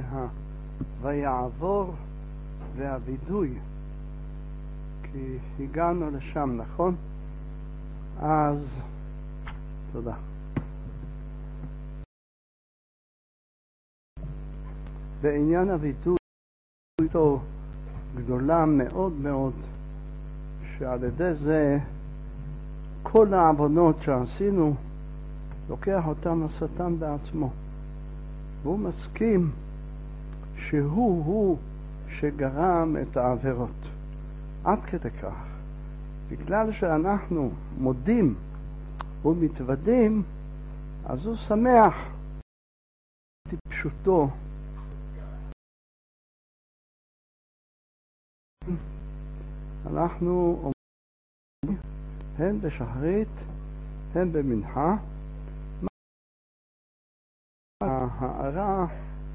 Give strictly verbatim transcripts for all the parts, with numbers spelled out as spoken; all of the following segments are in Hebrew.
ה... ויעבור והווידוי, כי הגענו לשם, נכון? אז תודה. בעניין הווידוי גדולה מאוד מאוד, שעל ידי זה כל העוונות שעשינו לוקח אותם השטן בעצמו, והוא מסכים שהוא הוא שגרם את העבירות. עד כדי כך, בגלל שאנחנו מודים ומתוודים, אז הוא שמח טיפשותו. אנחנו אומרים הן בשחרית הן במנחה, הערה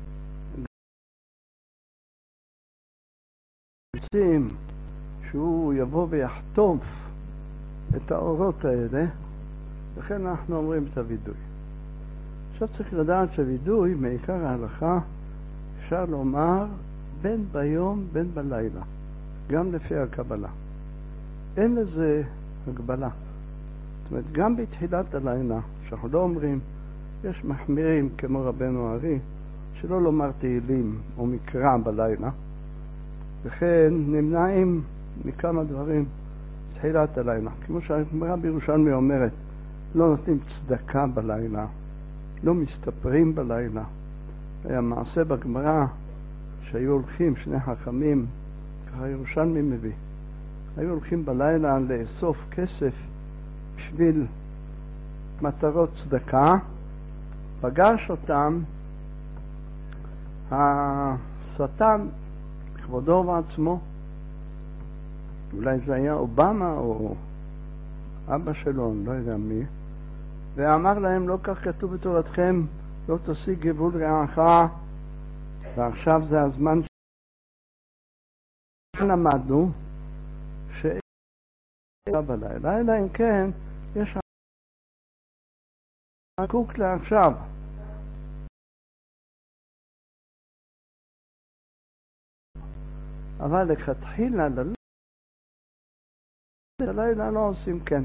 רוצים שהוא יבוא ויחטוף את האורות האלה, לכן אנחנו אומרים את הווידוי. עכשיו צריך לדעת שווידוי מעיקר ההלכה אפשר לומר בין ביום בין בלילה, גם לפי הקבלה. אין לזה הגבלה. זאת אומרת, גם בתחילת הלילה, שאנחנו לא אומרים, יש מחמירים כמו רבנו הארי, שלא לומר תהילים או מקרא בלילה, וכן נמנעים מכמה דברים בתחילת הלילה. כמו שהגמרא בירושלמי אומרת, לא נותנים צדקה בלילה, לא מסתפרים בלילה. היה מעשה בגמרא שהיו הולכים שני חכמים, ככה ירושלמי מביא, היו הולכים בלילה לאסוף כסף בשביל מטרות צדקה, פגש אותם השטן בכבודו ובעצמו, אולי זה היה אובמה או אבא שלו, אני לא יודע מי, ואמר להם, לא כך כתוב בתורתכם, לא תשיג גבול רעך, ועכשיו זה הזמן שלמדנו שאין בלילה, אלא אם כן יש חקוק לעכשיו. אבל לכתחילה ללילה לא עושים כן.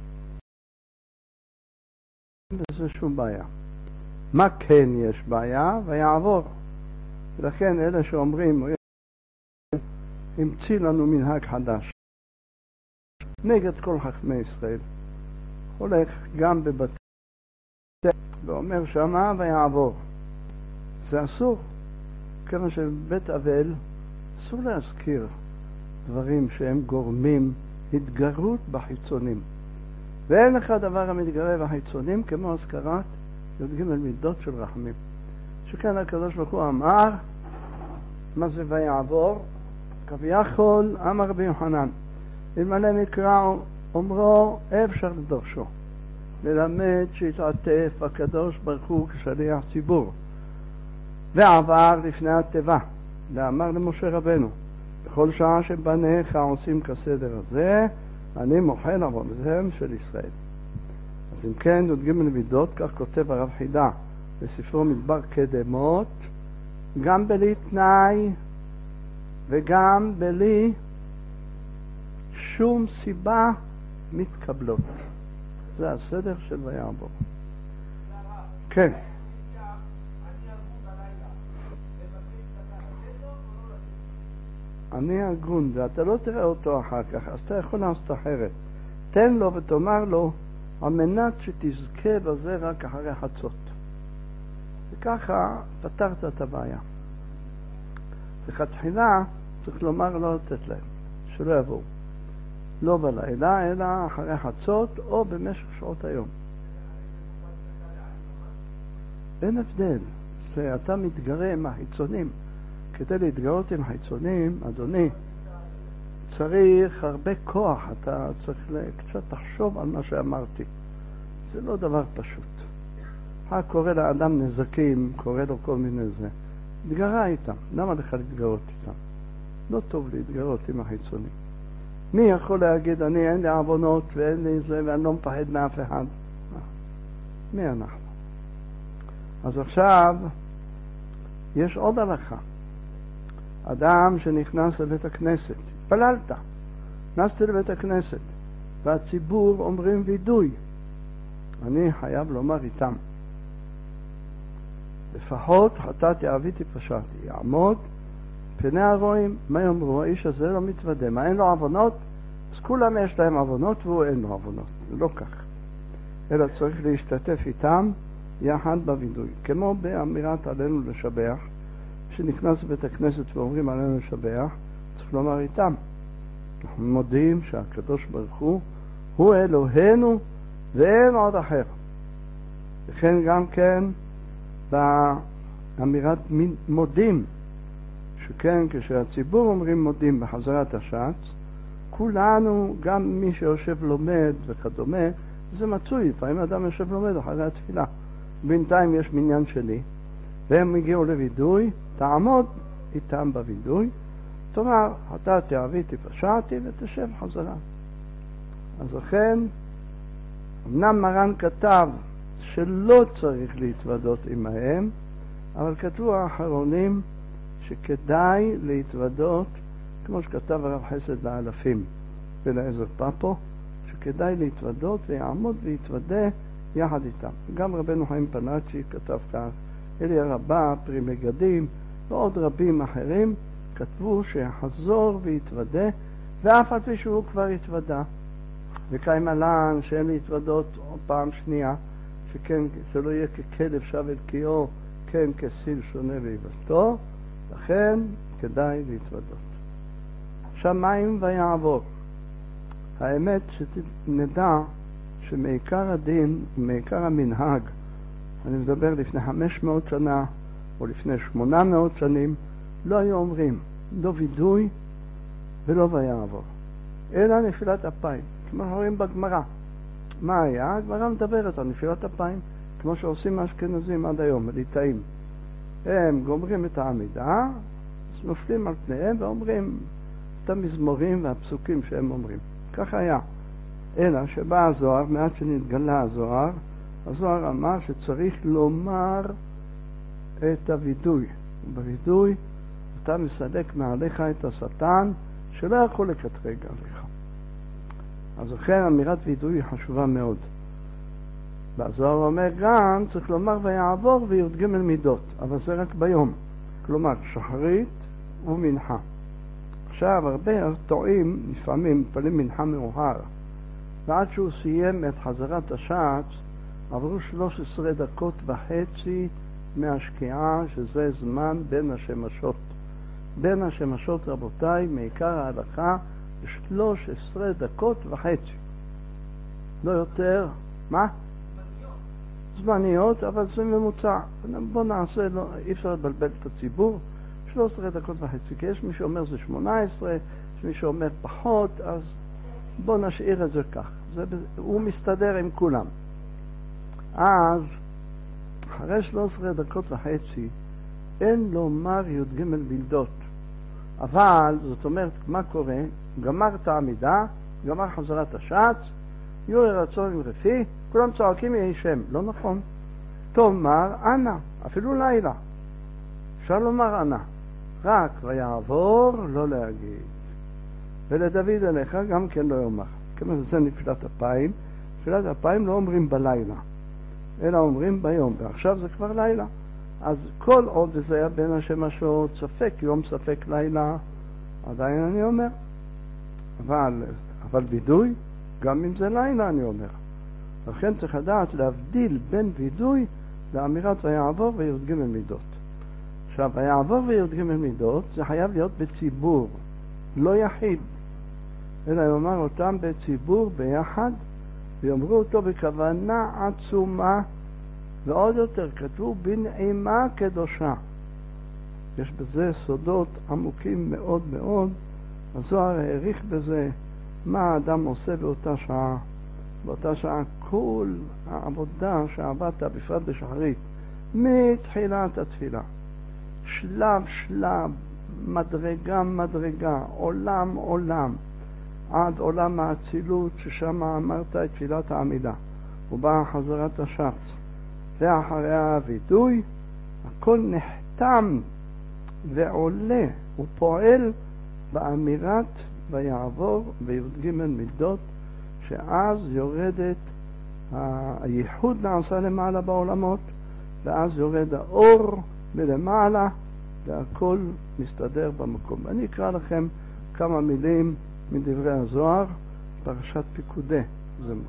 זה שום בעיה. מה כן יש בעיה? ויעבור. ולכן אלה שאומרים המציא לנו מנהג חדש נגד כל חכמי ישראל, הולך גם בבתי ואומר שמה ויעבור. זה אסור, כיוון שבית אבל אסור להזכיר דברים שהם גורמים התגרות בחיצונים, ואין לך דבר המתגרה בחיצונים כמו הזכרת י"ג מידות של רחמים, שכן הקדוש ברוך הוא אמר, מה זה ויעבור? כביכול אמר רבי יוחנן, אלמלא מקרא אומרו אפשר לדורשו, ללמד שהתעטף הקדוש ברוך הוא כשליח ציבור, ועבר לפני התיבה ואמר למשה רבנו, בכל שעה שבניך עושים כסדר הזה, אני מוחל עוונותיהם של ישראל. אז אם כן, י"ג מידות, כך כותב הרב חידה בספרו מדבר קדמות, גם בלי תנאי וגם בלי שום סיבה מתקבלות. זה הסדר של ויעבור. כן. אני הגון, ואתה לא תראה אותו אחר כך, אז אתה יכול לעשות אחרת. תן לו ותאמר לו, על מנת שתזכה בזה רק אחרי חצות. וככה פתרת את הבעיה. וכתחילה צריך לומר לא לתת להם, שלא יבואו. לא בלילה, אלא אחרי חצות או במשך שעות היום. אין הבדל. שאתה מתגרה עם החיצונים. כדי להתגרות עם החיצונים, אדוני, צריך הרבה כוח. אתה צריך קצת תחשוב על מה שאמרתי. זה לא דבר פשוט. מה קורה לאדם נזקים, קורה לו כל מיני זה. התגרה איתם. למה לך להתגרות איתם? לא טוב להתגרות עם החיצונים. מי יכול להגיד, אני אין לי עוונות ואין לי זה ואני לא מפחד מאף אחד? מי אנחנו? אז עכשיו יש עוד הלכה. אדם שנכנס לבית הכנסת, התפללת, נכנסתי לבית הכנסת, והציבור אומרים וידוי, אני חייב לומר איתם. לפחות חטאתי עוויתי פשעתי, יעמוד פני הרואים, מה יאמרו? האיש הזה לא מתוודה, מה אין לו עוונות? אז כולם יש להם עוונות והוא אין לו עוונות, זה לא כך. אלא צריך להשתתף איתם יחד בוידוי, כמו באמירת עלינו לשבח, שנכנס לבית הכנסת ואומרים עלינו לשבח, צריך לומר איתם. אנחנו מודים שהקדוש ברוך הוא הוא אלוהינו ואין עוד אחר. וכן גם כן באמירת מודים, שכן כשהציבור אומרים מודים בחזרת הש"ץ, כולנו, גם מי שיושב לומד וכדומה, זה מצוי. לפעמים אדם יושב לומד אחרי התפילה, בינתיים יש מניין שלי, והם הגיעו לוידוי, תעמוד איתם בוידוי, תאמר, חטאתי עוויתי פשעתי, ותשב חזרה. אז לכן, אמנם מרן כתב שלא צריך להתוודות עמהם, אבל כתבו האחרונים שכדאי להתוודות, כמו שכתב הרב חסד לאלפים ולעזר פאפו, שכדאי להתוודות ויעמוד ויתוודה יחד איתם. גם רבנו חיים פנאצ'י כתב כך, אלי הרבה, פרי מגדים ועוד רבים אחרים כתבו שיחזור ויתוודה, ואף על פי שהוא כבר התוודה. וקיים עלן שאין להתוודות עוד פעם שנייה, שכן שלא יהיה ככלב שב אל קיאו, כן כסיל שונה ואיבתו, לכן כדאי להתוודות. שמיים ויעבור. האמת שנדע שמעיקר הדין ומעיקר המנהג, אני מדבר לפני חמש מאות שנה או לפני שמונה מאות שנים, לא היו אומרים לא וידוי ולא ויעבור, אלא נפילת אפיים, כמו שאומרים בגמרא. מה היה? הגמרא מדברת על נפילת אפיים, כמו שעושים האשכנזים עד היום, הליטאים. הם גומרים את העמידה, נופלים על פניהם ואומרים את המזמורים והפסוקים שהם אומרים. כך היה. אלא שבא הזוהר, מעט שנתגלה הזוהר, הזוהר אמר שצריך לומר את הוידוי. בוידוי אתה מסלק מעליך את השטן שלא יכול לקטרג עליך. אז לכן אמירת וידוי היא חשובה מאוד. והזוהר אומר גם צריך לומר ויעבור וי"ג מידות, אבל זה רק ביום. כלומר שחרית ומנחה. עכשיו הרבה טועים, לפעמים מתפללים מנחה מאוחר, ועד שהוא סיים את חזרת הש"ץ עברו שלוש עשרה דקות וחצי מהשקיעה, שזה זמן בין השמשות. בין השמשות, רבותיי, מעיקר ההלכה, שלוש עשרה דקות וחצי. לא יותר, מה? זמניות. זמניות, אבל זה ממוצע. בוא נעשה, לא, אי אפשר לבלבל את הציבור, שלוש עשרה דקות וחצי, כי יש מי שאומר זה שמונה עשרה, יש מי שאומר פחות, אז בוא נשאיר את זה כך. זה, הוא מסתדר עם כולם. אז, אחרי שלוש עשרה דקות וחצי, אין לומר י"ג מידות. אבל, זאת אומרת, מה קורה? גמר את העמידה, גמר חזרת הש"ץ, יורי רצון עם רפי, כולם צועקים יהי שם. לא נכון. תאמר אנא, אפילו לילה. אפשר לומר אנא. רק ויעבור לא להגיד. ולדוד אליך גם כן לא יאמר. כמו זה נפילת אפיים. נפילת אפיים לא אומרים בלילה, אלא אומרים ביום. ועכשיו זה כבר לילה. אז כל עוד זה היה בין השמשות, ספק יום ספק לילה, עדיין אני אומר. אבל, אבל וידוי, גם אם זה לילה אני אומר. לכן צריך לדעת להבדיל בין וידוי לאמירת ויעבור וי"ג מידות. עכשיו, ויעבור וי"ג מידות זה חייב להיות בציבור, לא יחיד, אלא יאמר אותם בציבור ביחד, ויאמרו אותו בכוונה עצומה, ועוד יותר כתבו בנעימה קדושה. יש בזה סודות עמוקים מאוד מאוד. הזוהר העריך בזה מה האדם עושה באותה שעה. באותה שעה כל העבודה שעבדת, בפרט בשחרית, מתחילת התפילה, שלב שלב, מדרגה מדרגה, עולם עולם, עד עולם האצילות, ששם אמרת את תפילת העמידה, ובאה חזרת הש"ץ, ואחריה הוידוי, הכל תם ועולה, הוא פועל באמירת ויעבור בי"ג מידות, שאז יורדת, הייחוד נעשה למעלה בעולמות, ואז יורד האור מלמעלה, והכל מסתדר במקום. אני אקרא לכם כמה מילים מדברי הזוהר, פרשת פיקודי זמר.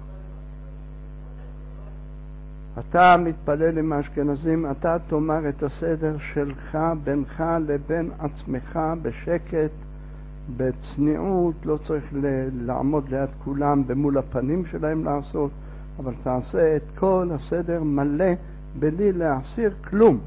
אתה מתפלל עם האשכנזים, אתה תאמר את הסדר שלך בינך לבין עצמך בשקט, בצניעות, לא צריך לעמוד ליד כולם במול הפנים שלהם לעשות, אבל תעשה את כל הסדר מלא בלי להסיר כלום.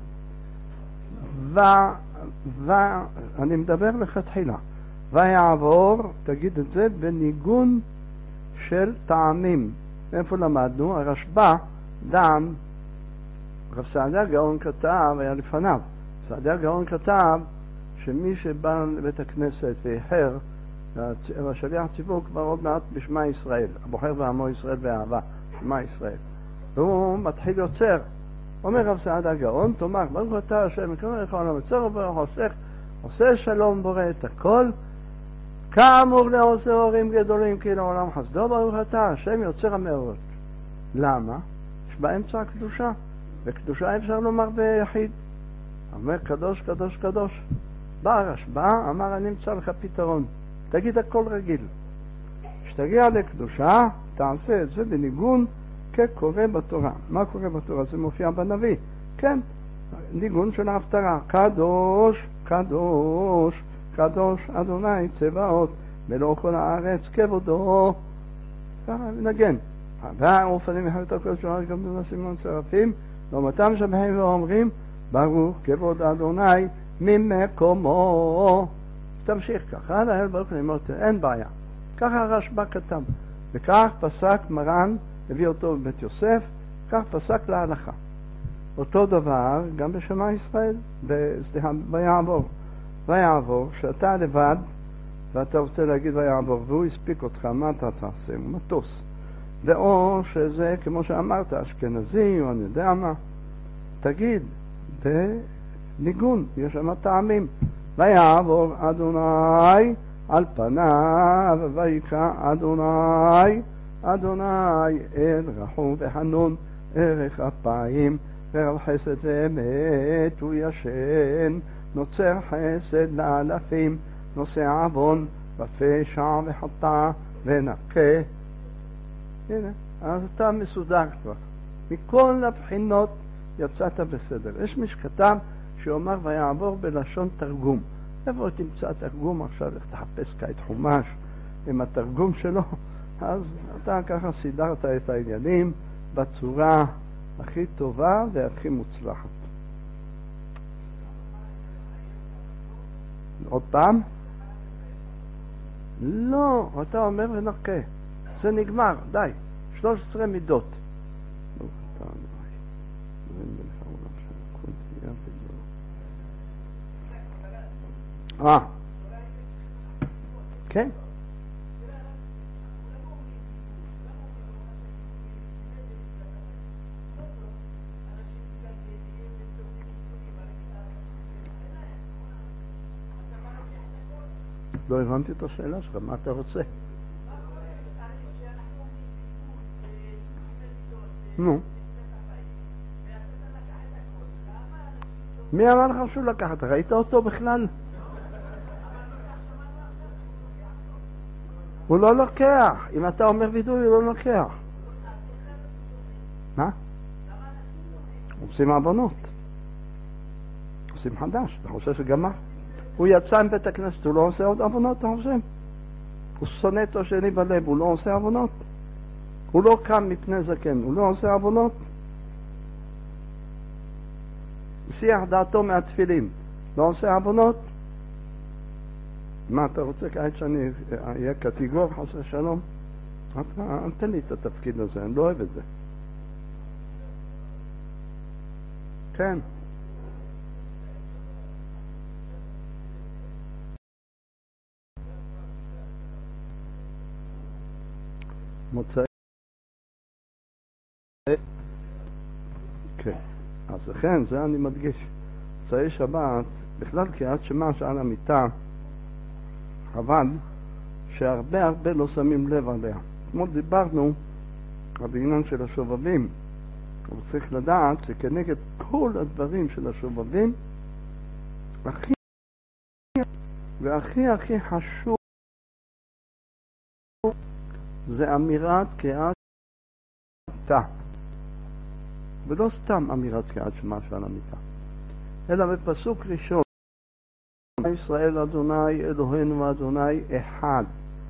ואני מדבר לך תחילה, ויעבור, תגיד את זה בניגון של טעמים. איפה למדנו? הרשב"א דן, רב סעדיה גאון כתב, היה לפניו, סעדיה גאון כתב שמי שבא לבית הכנסת ואיחר, השליח ציבור כבר עוד מעט בשמע ישראל, הבוחר ועמו ישראל באהבה, שמע ישראל, והוא מתחיל יוצר. אומר רב סעדיה גאון, תאמר ברוך אתה השם מקום לך עולם יוצר וברוך עושך, עושה שלום בורא את הכל, כאמור לעושה הורים גדולים כי לעולם חסדו, ברוך אתה השם יוצר המאורות. למה? יש באמצע הקדושה, וקדושה אפשר לומר ביחיד. אומר קדוש קדוש קדוש. בא הרשב"א, אמר אני אמצא לך פתרון, תגיד הכל רגיל. כשתגיע לקדושה תעשה את זה בניגון כקורא בתורה. מה קורה בתורה? זה מופיע בנביא, כן, ניגון של ההפטרה, קדוש קדוש קדוש אדוני צבאות מלוא כל הארץ כבודו. ככה נגן. והאופנים מחמת הקודש שלנו גם בסימון צרפים, לעומתם שבהם ואומרים ברוך כבוד אדוני ממקומו. תמשיך ככה, להל ברוך נאמרת, אין בעיה. ככה הרשב"א כתב, וכך פסק מרן, הביא אותו בבית יוסף, כך פסק להלכה. אותו דבר גם בשמע ישראל, סליחה, ויעבור. ויעבור, שאתה לבד, ואתה רוצה להגיד ויעבור, והוא הספיק אותך, מה אתה תעשה? הוא מטוס. ואו שזה, כמו שאמרת, אשכנזי, או אני יודע מה, תגיד, בניגון, יש שם טעמים. ויעבור אדוני על פניו, ויקרא אדוני, אדוני אל רחום וחנון, ערך אפיים, ורב חסד ואמת, הוא ישן, נוצר חסד לאלפים, נושא עוון, ופשע וחטא ונקה. הנה, אז אתה מסודר כבר. מכל הבחינות יצאת בסדר. יש מי שכתב שאומר ויעבור בלשון תרגום. איפה תמצא תרגום עכשיו? איך תחפש כעת חומש עם התרגום שלו? אז אתה ככה סידרת את העניינים בצורה הכי טובה והכי מוצלחת. עוד פעם? לא, אתה אומר ונקה. זה נגמר, די. שלוש עשרה מידות. אה, כן. לא הבנתי את השאלה שלך, מה אתה רוצה? נו. מי אמר לך שהוא לקח? אתה ראית אותו בכלל? הוא לא לוקח. אם אתה אומר וידוי, הוא לא לוקח. מה? עושים עוונות. עושים חדש. אתה חושב שגמר? הוא יצא עם בית הכנסת, הוא לא עושה עוד עוונות, אתה חושב? הוא שונא את השני בלב, הוא לא עושה עוונות? הוא לא קם מפני זקן, הוא לא עושה עוונות? שיח דעתו מהתפילין, לא עושה עוונות? מה אתה רוצה כעת שאני אהיה קטגור חסר שלום? אתה, אל תן לי את התפקיד הזה, אני לא אוהב את זה. כן. מוצאי. כן. אז לכן, זה אני מדגיש. במוצאי שבת, בכלל קריאת שמע שעל המיטה, אבל שהרבה הרבה לא שמים לב עליה. כמו דיברנו על העניין של השובבים, אבל צריך לדעת שכנגד כל הדברים של השובבים, הכי והכי הכי חשוב זה אמירת קריאת שמע, ולא סתם אמירת קריאת שמע שעל המיטה, אלא בפסוק ראשון, ישראל אדוני אלוהינו אדוני אחד.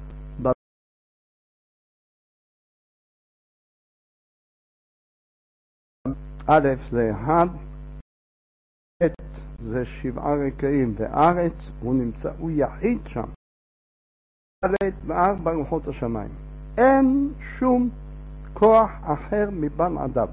א' זה אחד, ב' זה שבעה רקעים וארץ, הוא נמצא, הוא יחיד שם, ד' וארבע רוחות השמיים. אין שום כוח אחר מבן אדם.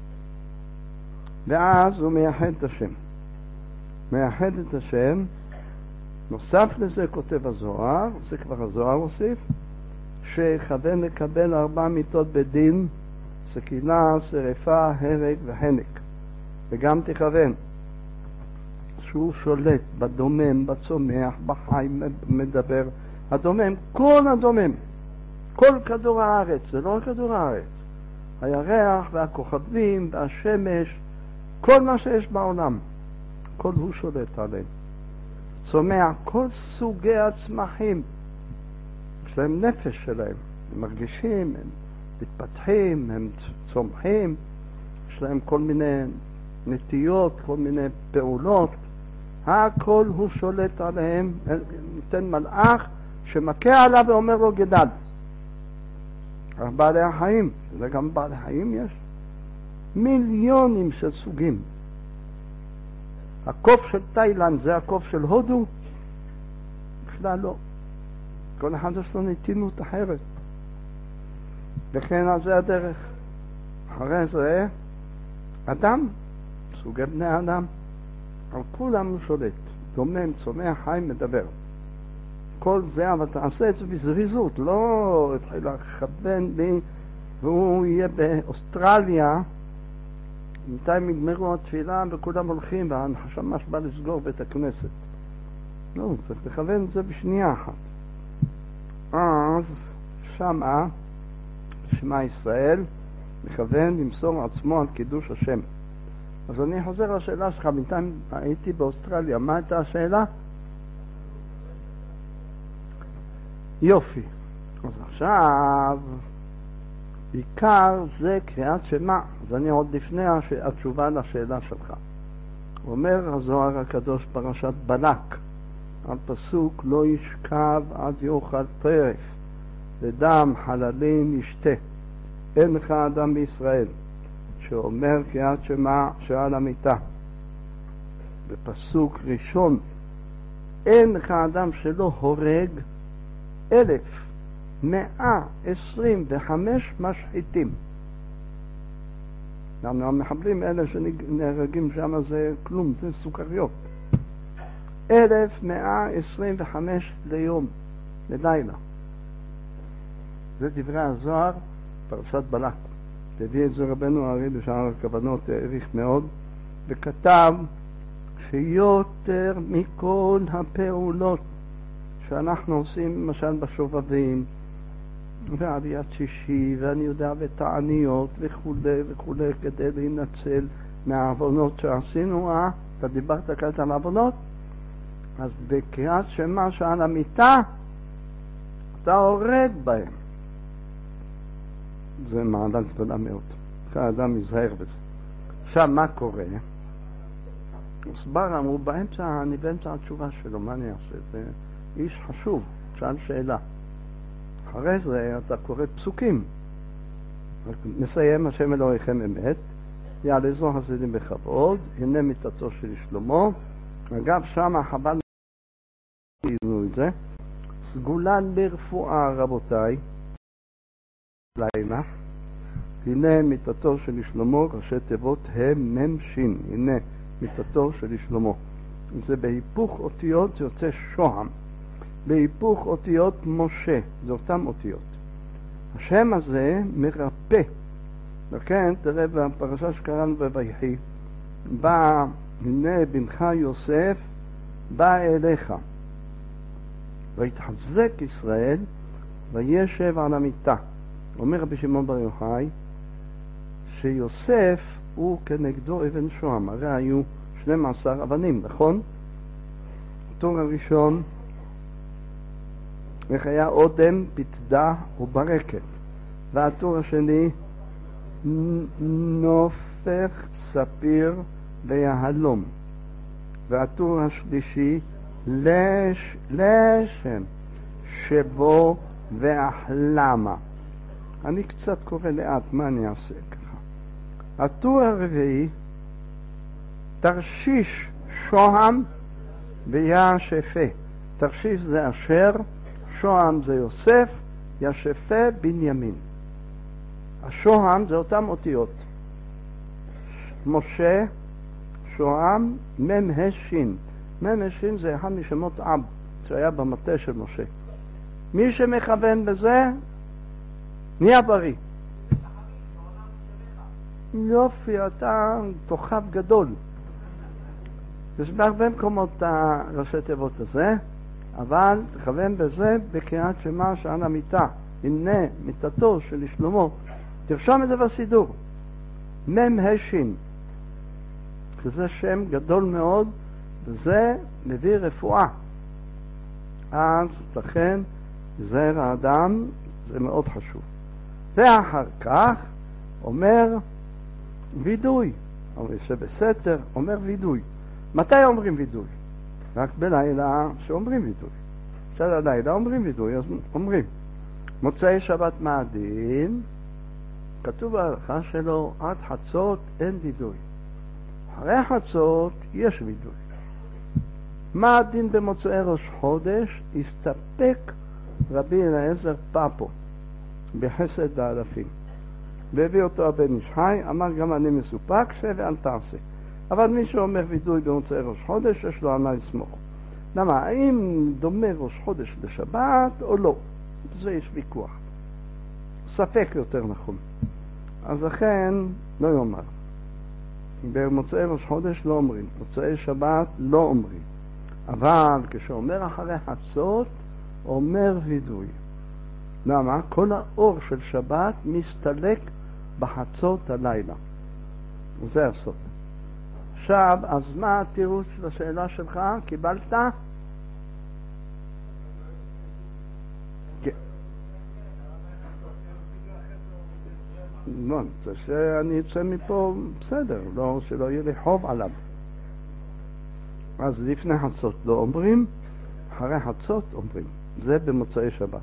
ואז הוא מייחד את השם. מייחד את השם, נוסף לזה כותב הזוהר, זה כבר הזוהר הוסיף, שכוון לקבל ארבע מיתות בדין, סכינה, שרפה, הרג והנק. וגם תכוון שהוא שולט בדומם, בצומח, בחי, מדבר. הדומם, כל הדומם, כל כדור הארץ, זה לא רק כדור הארץ, הירח והכוכבים והשמש, כל מה שיש בעולם, כל הוא שולט עליהם. צומח, כל סוגי הצמחים, יש להם נפש שלהם, הם מרגישים, הם מתפתחים, הם צומחים, יש להם כל מיני נטיות, כל מיני פעולות, הכל הוא שולט עליהם, נותן מלאך שמכה עליו ואומר לו גדל. בעלי החיים, וגם בעלי חיים יש מיליונים של סוגים. הקוף של תאילנד זה הקוף של הודו? בכלל לא. כל אחד יש לו נתינות אחרת. וכן על זה הדרך. אחרי זה אדם, סוגי בני אדם, על כולם הוא שולט. דומם, צומח, חי, מדבר. כל זה, אבל תעשה את זה בזריזות, לא התחיל לכוון לי, והוא יהיה באוסטרליה, בינתיים יגמרו התפילה וכולם הולכים, והנחש ממש בא לסגור בית הכנסת. לא, צריך לכוון את זה בשנייה אחת. אז שמה, שמע ישראל, מכוון למסור עצמו על קידוש השם. אז אני חוזר לשאלה שלך, בינתיים הייתי באוסטרליה, מה הייתה השאלה? יופי. אז עכשיו, עיקר זה קריאת שמע. אז אני עוד לפני התשובה לשאלה שלך. אומר הזוהר הקדוש פרשת בלק, על פסוק לא ישכב עד יאכל טרף, ודם חללים ישתה. אין לך אדם בישראל שאומר קריאת שמע שעל המיטה. בפסוק ראשון, אין לך אדם שלא הורג אלף מאה עשרים וחמש משחיתים. לנו המחבלים אלה שנהרגים שם זה כלום, זה סוכריות. אלף מאה עשרים וחמש ליום, ללילה. זה דברי הזוהר, פרשת בלק. הביא את זה רבנו הארי בשער הכוונות, העריך מאוד, וכתב שיותר מכל הפעולות שאנחנו עושים, למשל בשובבים, ועליית שישי, ואני יודע, ותעניות וכו' וכו', כדי להינצל מהעוונות שעשינו, אה? אתה דיברת כעת על העוונות? אז בקריאת שמע שעל המיטה, אתה הורג בהם. זה מעלה גדולה מאוד. כאדם יזהר בזה. עכשיו, מה קורה? הסבר אמרו, באמצע, אני באמצע התשובה שלו, מה אני אעשה? זה איש חשוב, שאל שאלה. אחרי זה אתה קורא פסוקים. מסיים, השם אלוהיכם אמת, יעלה זו חסידים בכבוד, הנה מיתתו של שלמה. אגב, שם חבל ראינו את זה. סגולה לרפואה, רבותיי, לילה. הנה מיתתו של שלמה, ראשי תיבות הם ממשין. הנה מיתתו של שלמה. זה בהיפוך אותיות יוצא שוהם. בהיפוך אותיות משה, זה אותם אותיות. השם הזה מרפא. וכן, תראה בפרשה שקראנו בויחי, בא הנה בנך יוסף בא אליך, ויתחזק ישראל וישב על המיטה. אומר רבי שמעון בר יוחאי שיוסף הוא כנגדו אבן שוהם, הרי היו שנים עשר אבנים, נכון? הטור הראשון איך היה אודם, פתדה וברקת, והטור השני נופך, ספיר ויהלום, והטור השלישי לש, לשם, שבו והחלמה. אני קצת קורא לאט, מה אני אעשה ככה? הטור הרביעי תרשיש, שוהם וישפה. תרשיש זה אשר, שוהם זה יוסף, ישפה בנימין. השוהם זה אותם אותיות. משה, שוהם, מם השין. מם השין זה אחד משמות אב שהיה במטה של משה. מי שמכוון בזה נהיה בריא. יופי, אתה כוכב גדול. יש בהרבה מקומות ראשי תיבות הזה, אבל תכוון בזה בקריאת שמע שעל המיטה. הנה מיטתו של שלמה. תרשום את זה בסידור. מם השין. זה שם גדול מאוד, וזה מביא רפואה. אז לכן זרע האדם זה מאוד חשוב. ואחר כך אומר וידוי. אבל שבסתר אומר וידוי. מתי אומרים וידוי? רק בלילה שאומרים וידוי. של הלילה אומרים וידוי, אז אומרים. מוצאי שבת מעדין, כתוב בהלכה שלו, עד חצות אין וידוי. אחרי חצות יש וידוי. מה הדין במוצאי ראש חודש? הסתפק רבי אליעזר פאפו בחסד האלפים. והביא אותו הבן איש חי, אמר גם אני מסופק, שב ואל תעשה. אבל מי שאומר וידוי במוצאי ראש חודש, יש לו על מה לסמוך. למה? האם דומה ראש חודש לשבת או לא? בזה יש ויכוח. ספק יותר נכון. אז לכן לא יאמר. במוצאי ראש חודש לא אומרים, מוצאי שבת לא אומרים. אבל כשאומר אחרי חצות, אומר וידוי. למה? כל האור של שבת מסתלק בחצות הלילה. זה הסוד. עכשיו, אז מה התירוץ לשאלה שלך? קיבלת? לא, זה שאני אצא מפה בסדר, לא, שלא יהיה לי חוב עליו. אז לפני חצות לא אומרים, אחרי חצות אומרים. זה במוצאי שבת.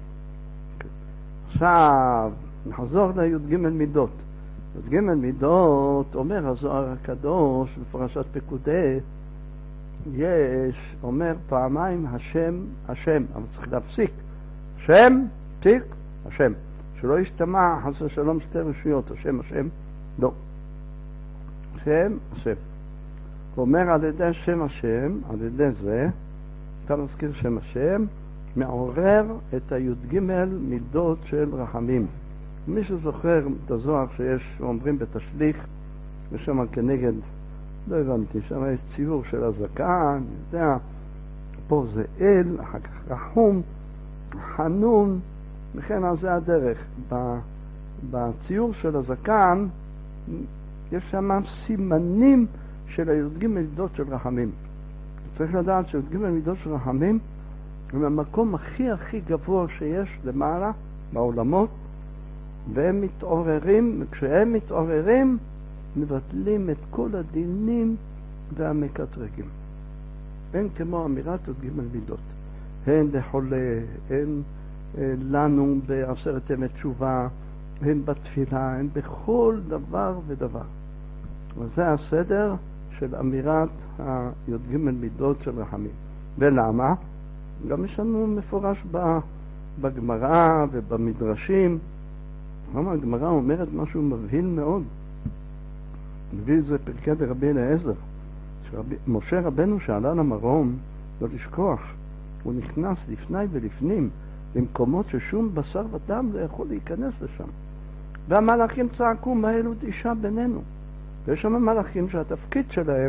עכשיו, נחזור לי"ג מידות. י"ג מידות, אומר הזוהר הקדוש בפרשת פקודי, יש, אומר פעמיים השם, השם, אבל צריך להפסיק. שם, תיק, השם. שלא ישתמע חס ושלום שתי רשויות, השם, השם, לא. שם, השם. הוא אומר על ידי שם השם, על ידי זה, אתה מזכיר שם השם, מעורר את הי"ג מידות של רחמים. מי שזוכר את הזוהר שיש, אומרים בתשליך, ושם כנגד, לא הבנתי, שם יש ציור של הזקן, אני יודע, פה זה אל, אחר כך רחום, חנון, וכן על זה הדרך. בציור של הזקן, יש שם סימנים של הי"ג מידות של רחמים. צריך לדעת שי"ג מידות של רחמים, הם המקום הכי הכי גבוה שיש למעלה בעולמות, והם מתעוררים, וכשהם מתעוררים, מבטלים את כל הדינים והמקטרגים. אין כמו אמירת י"ג מידות. הן לחולה, הן לנו בעשרת ימי תשובה, הן בתפילה, הן בכל דבר ודבר. וזה הסדר של אמירת הי"ג מידות של רחמים. ולמה? גם יש לנו מפורש בגמרא ובמדרשים. למה הגמרא אומרת משהו מבהיל מאוד? מביא זה פרקי דרבי אליעזר. משה רבנו שעלה למרום, לא לשכוח, הוא נכנס לפני ולפנים למקומות ששום בשר ודם לא יכול להיכנס לשם. והמלאכים צעקו, מה ילוד אישה בינינו? ויש שם מלאכים שהתפקיד שלהם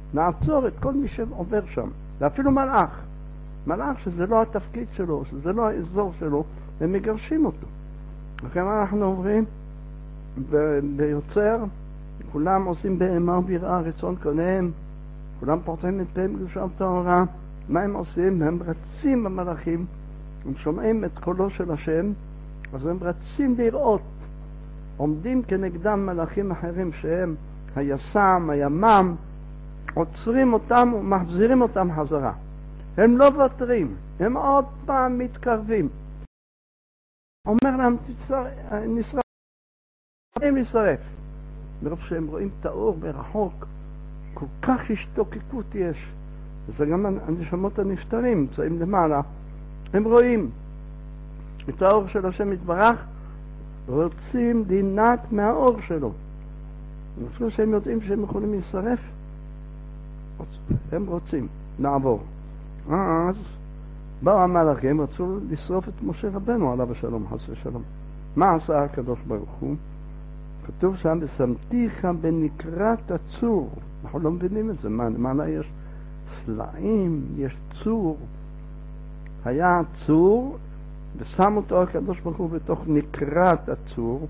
נעצור את כל מי שעובר שם, ואפילו מלאך. מלאך שזה לא התפקיד שלו, שזה לא האזור שלו, הם מגרשים אותו. לכן אנחנו אומרים, ביוצר, כולם עושים בהמה וביראה רצון קונם, כולם פורצים את פיהם קדושה וטהרה. מה הם עושים? הם רצים במלאכים, הם שומעים את קולו של השם, אז הם רצים לראות. עומדים כנגדם מלאכים אחרים שהם היסם, הימם, עוצרים אותם ומחזירים אותם חזרה. הם לא ותרים, הם עוד פעם מתקרבים. אומר להם, נשרף, הם נשרף. מרוב שהם רואים את האור ברחוק, כל כך השתוקקות יש. וזה גם הנשמות הנפטרים, נמצאים למעלה. הם רואים את האור של השם יתברך, רוצים לינק מהאור שלו. אפילו שהם יודעים שהם יכולים להישרף, הם רוצים לעבור. אז באו המלאכים, רצו לשרוף את משה רבנו עליו השלום, חס ושלום. מה עשה הקדוש ברוך הוא? כתוב שם, ושמתיך בנקרת הצור. אנחנו לא מבינים את זה, מה, למעלה יש סלעים, יש צור. היה צור, ושם אותו הקדוש ברוך הוא בתוך נקרת הצור,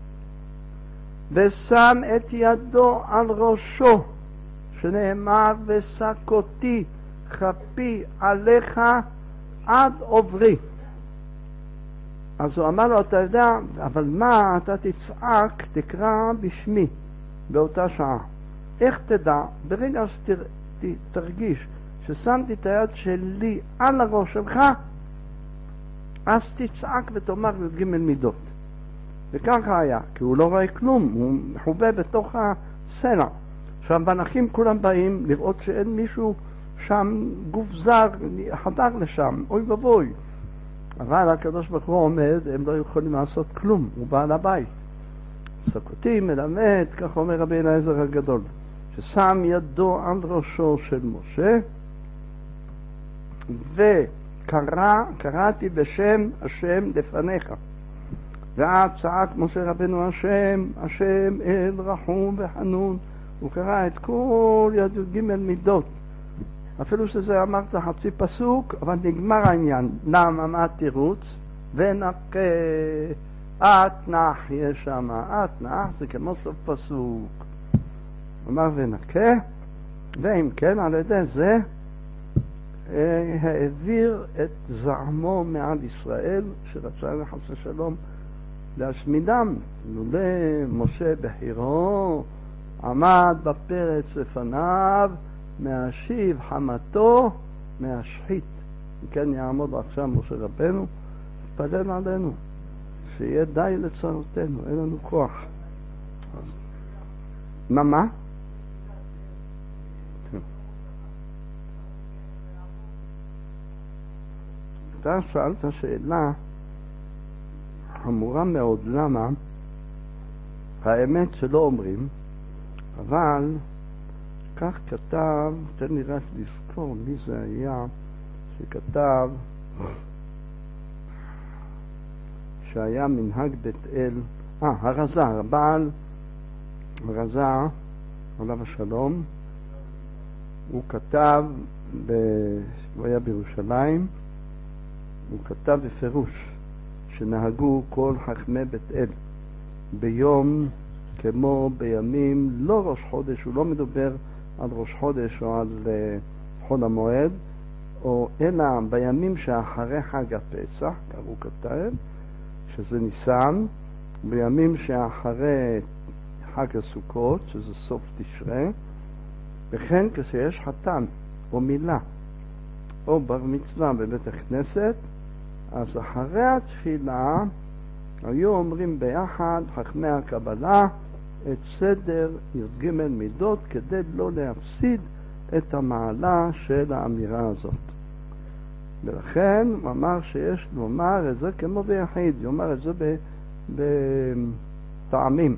ושם את ידו על ראשו, שנאמר, וסקותי כפי עליך עד עוברי. אז הוא אמר לו, אתה יודע, אבל מה, אתה תצעק, תקרא בשמי באותה שעה. איך תדע? ברגע שתרגיש ששמתי את היד שלי על הראש שלך, אז תצעק ותאמר י"ג מידות. וככה היה, כי הוא לא רואה כלום, הוא חובה בתוך הסלע. עכשיו מלאכים כולם באים לראות שאין מישהו שם, גוף זר חדר לשם, אוי ובוי. אבל הקדוש ברוך הוא עומד, הם לא יכולים לעשות כלום, הוא בעל הבית. סקותי מלמד, כך אומר רבי אליעזר הגדול, ששם ידו על ראשו של משה, וקרא, קראתי בשם השם לפניך. ואז צעק משה רבנו השם, השם אל רחום וחנון. הוא קרא את כל יד י"ג מידות. אפילו שזה אמרת חצי פסוק, אבל נגמר העניין. למה, מה התירוץ? ונקה, את נח יש שם, את נח זה כמו סוף פסוק. אמר ונקה, ואם כן על ידי זה העביר את זעמו מעל ישראל, שרצה לחס ושלום להשמידם. לולא משה בחירו עמד בפרץ לפניו, מהשיב חמתו מהשחית. כן יעמוד עכשיו משה רבנו, תפלל עלינו שיהיה די לצרותינו, אין לנו כוח. מה מה? אתה שאלת שאלה חמורה מאוד. למה? האמת שלא אומרים, אבל כך כתב, תן לי רק לזכור מי זה היה שכתב שהיה מנהג בית אל, אה, הרזה, הבעל הרזה עליו השלום, הוא כתב, ב... הוא היה בירושלים, הוא כתב בפירוש שנהגו כל חכמי בית אל ביום כמו בימים, לא ראש חודש, הוא לא מדבר על ראש חודש או על uh, חול המועד, או אלא בימים שאחרי חג הפסח, כך הוא כתב, שזה ניסן, בימים שאחרי חג הסוכות, שזה סוף תשרה, וכן כשיש חתן או מילה או בר מצווה בבית הכנסת, אז אחרי התפילה היו אומרים ביחד חכמי הקבלה את סדר י"ג מידות, כדי לא להפסיד את המעלה של האמירה הזאת. ולכן הוא אמר שיש לומר את זה כמו ביחיד, הוא אמר את זה בטעמים.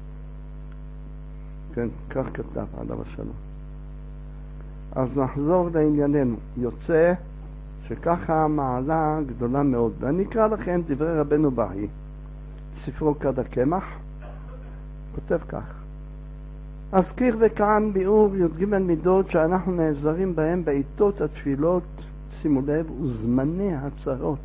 כן, כך כתב עליו השלום. אז נחזור לענייננו. יוצא שככה המעלה גדולה מאוד. ואני אקרא לכם דברי רבנו בהאי, ספרו כד הקמח, כותב כך: אזכיר וכאן ביאור י"ג מידות שאנחנו נעזרים בהם בעיתות התפילות, שימו לב, וזמני הצרות.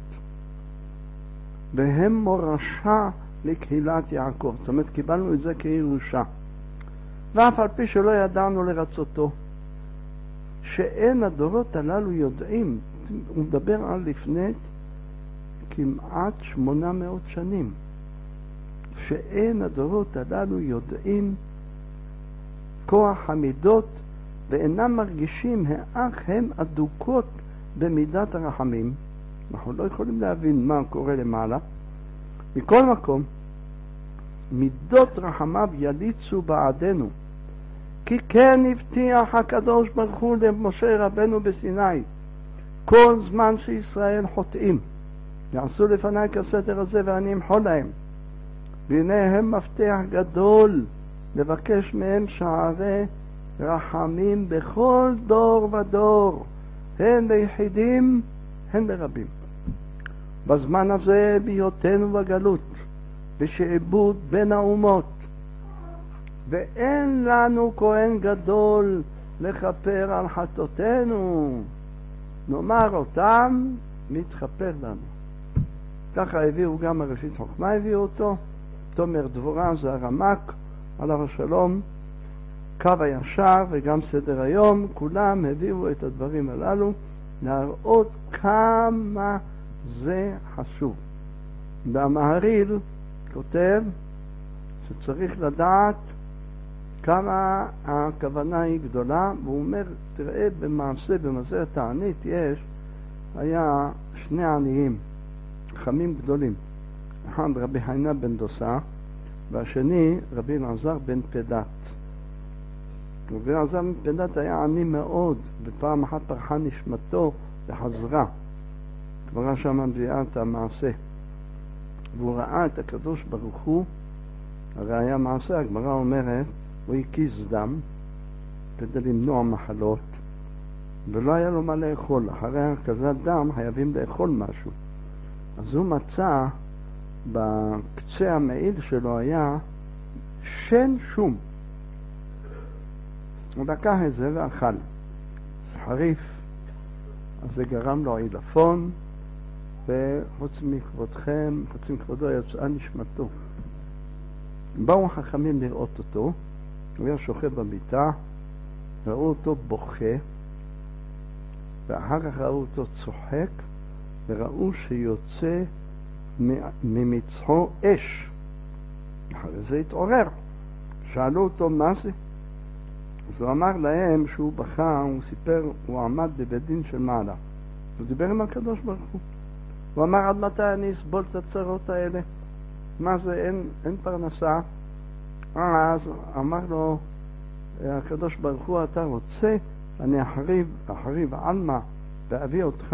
והם מורשה לקהילת יעקב. זאת אומרת, קיבלנו את זה כירושה. ואף על פי שלא ידענו לרצותו, שאין הדורות הללו יודעים, הוא מדבר על לפני כמעט שמונה מאות שנים, שאין הדורות הללו יודעים כוח המידות ואינם מרגישים האך הם אדוקות במידת הרחמים. אנחנו לא יכולים להבין מה קורה למעלה. מכל מקום, מידות רחמיו יליצו בעדנו, כי כן הבטיח הקדוש ברוך הוא למשה רבנו בסיני, כל זמן שישראל חוטאים יעשו לפני כסדר הזה ואני אמחול להם, והנה הם מפתח גדול לבקש מהם שערי רחמים בכל דור ודור, הן ליחידים הן לרבים. בזמן הזה בהיותנו בגלות, בשעבוד בין האומות, ואין לנו כהן גדול לכפר על חטאותינו, נאמר אותם מתכפר לנו. ככה הביאו גם הראשית חוכמה, הביאו אותו. תומר דבורה זה הרמק עליו השלום, קו הישר וגם סדר היום, כולם הביאו את הדברים הללו להראות כמה זה חשוב. והמהרי"ל כותב שצריך לדעת כמה הכוונה היא גדולה, והוא אומר, תראה במעשה, במעשה התענית יש, היה שני עניים, חכמים גדולים. אחד רבי חיינה בן דוסה, והשני רבי אלעזר בן פדת. רבי אלעזר בן פדת היה עני מאוד, ופעם אחת פרחה נשמתו וחזרה. כבר שם מביאה את המעשה. והוא ראה את הקדוש ברוך הוא, הרי היה מעשה, הגמרא אומרת, הוא הקיז דם כדי למנוע מחלות, ולא היה לו מה לאכול. אחרי הקזת דם חייבים לאכול משהו. אז הוא מצא בקצה המעיל שלו היה שן שום. הוא לקח את זה ואכל. זה חריף, אז זה גרם לו עילפון, וחוץ מכבודכם, חוץ מכבודו יצאה נשמתו. באו חכמים לראות אותו, הוא היה שוכב במיטה, ראו אותו בוכה, ואחר כך ראו אותו צוחק, וראו שיוצא ממצחו אש. אחרי זה התעורר. שאלו אותו מה זה? אז הוא אמר להם שהוא בכה, הוא סיפר, הוא עמד בבית דין של מעלה. הוא דיבר עם הקדוש ברוך הוא. הוא אמר, עד מתי אני אסבול את הצרות האלה? מה זה, אין, אין פרנסה? אז אמר לו הקדוש ברוך הוא, אתה רוצה, אני אחריב, אחריב עלמה ואביא אותך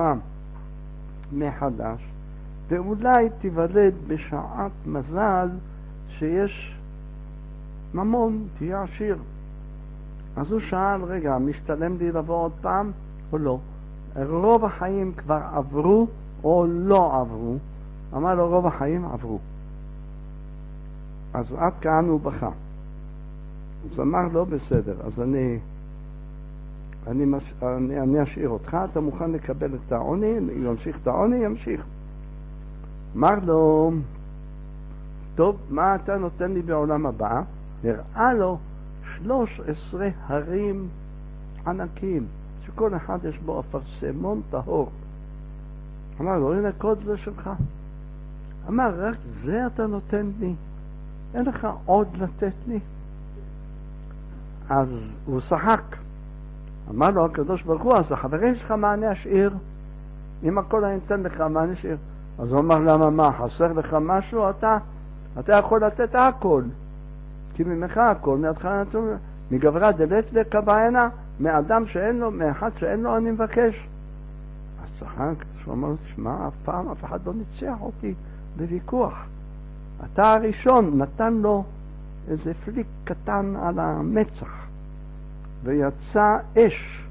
מחדש, ואולי תיוולד בשעת מזל שיש ממון, תהיה עשיר. אז הוא שאל, רגע, משתלם לי לבוא עוד פעם או לא? רוב החיים כבר עברו או לא עברו? אמר לו, רוב החיים עברו. אז עד כאן הוא בכה. אז אמר לו, בסדר, אז אני, אני, מש, אני, אני אשאיר אותך, אתה מוכן לקבל את העוני, ימשיך את העוני, ימשיך. אמר לו, טוב, מה אתה נותן לי בעולם הבא? הראה לו שלוש עשרה הרים ענקים, שכל אחד יש בו אפרסמון טהור. אמר לו, הנה קוד זה שלך. אמר, רק זה אתה נותן לי? אין לך עוד לתת לי? אז הוא שחק. אמר לו הקדוש ברוך הוא, אז החברים שלך מה אני אשאיר? אם הכל אני אתן לך, מה אני אשאיר? אז הוא אמר, למה מה? חסר לך משהו? אתה, אתה יכול לתת הכל. כי ממך הכל, מאתך נתון, מגברה דלת לקבענה, מאדם שאין לו, מאחד שאין לו אני מבקש. אז צחק, שהוא אמר לו, תשמע, אף פעם אף אחד לא ניצח אותי בוויכוח. אתה הראשון, נתן לו איזה פליק קטן על המצח, ויצא אש.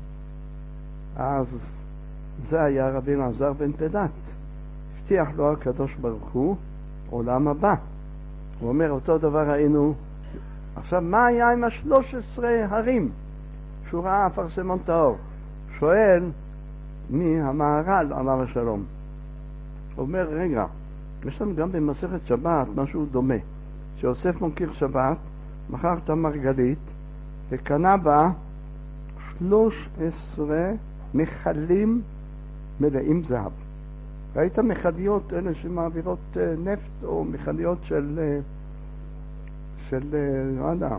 אז זה היה רבי אלעזר בן פדת. הבטיח לו הקדוש ברוך הוא עולם הבא. הוא אומר, אותו דבר ראינו עכשיו, מה היה עם השלוש עשרה הרים שהוא ראה אפרסמון טהור? שואל מהמהר"ל עליו השלום. הוא אומר, רגע, יש לנו גם במסכת שבת משהו דומה, שיוסף מוקיר שבת מכר את המרגלית וקנה בה שלוש עשרה מכלים מלאים זהב. ראית מכליות אלה שמעבירות נפט או מכליות של של לא יודע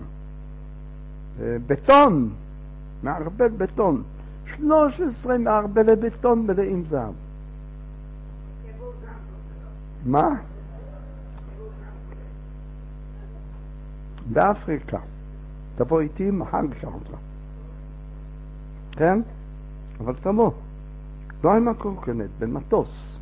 בטון, מערבל בטון, שלוש עשרה מערבלי בטון מלאים זהב. מה? באפריקה. תבוא איתי מחר נשאר אותך. כן? אבל תבוא. לא עם הקורקינט, במטוס.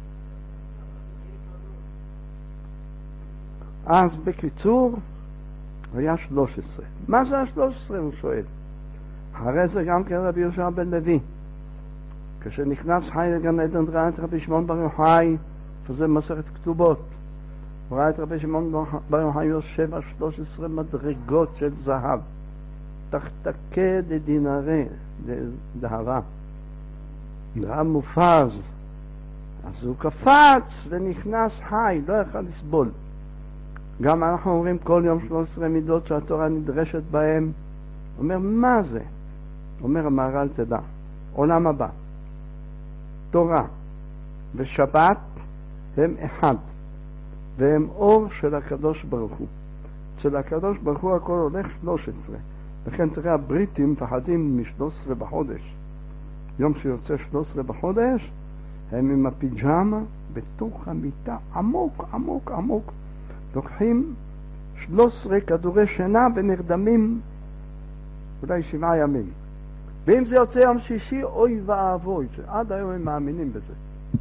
אז בקיצור, היה שלוש עשרה. מה זה ה-שלוש עשרה? הוא שואל. הרי זה גם כן רבי יהושע בן לוי. כשנכנס חי לגן עדן ראה את רבי שמעון בר יוחאי, וזה מסכת כתובות. הוא ראה את רבי שמעון בר יוחאי יושב על שלוש עשרה מדרגות של זהב. תחתקה דדינרי דהבה. נראה מופז. אז הוא קפץ ונכנס חי, לא יכל לסבול. גם אנחנו אומרים כל יום שלוש עשרה מידות שהתורה נדרשת בהם. אומר, מה זה? אומר המהר"ל, תדע, עולם הבא, תורה ושבת הם אחד, והם אור של הקדוש ברוך הוא. אצל הקדוש ברוך הוא הכל הולך שלוש עשרה. לכן תראה, הבריטים פחדים מ-שלוש עשרה בחודש. יום שיוצא שלוש עשרה בחודש, הם עם הפיג'מה בתוך המיטה, עמוק, עמוק, עמוק. לוקחים שלוש עשרה כדורי שינה ונרדמים אולי שבעה ימים. ואם זה יוצא יום שישי, אוי ואבוי, עד היום הם מאמינים בזה.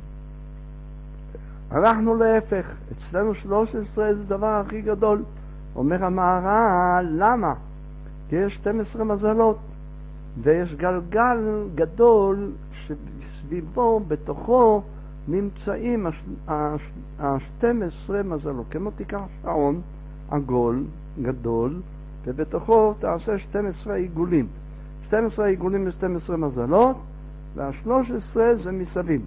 אנחנו להפך, אצלנו שלוש עשרה זה דבר הכי גדול. אומר המהר"ל, למה? כי יש שתים עשרה מזלות, ויש גלגל גדול שסביבו, בתוכו, נמצאים ה-שתים עשרה מזלות. כמו תיקח שעון עגול, גדול, ובתוכו תעשה שתים עשרה עיגולים. שתים עשרה עיגולים ו-שתים עשרה מזלות, וה-שלוש עשרה זה מסביב.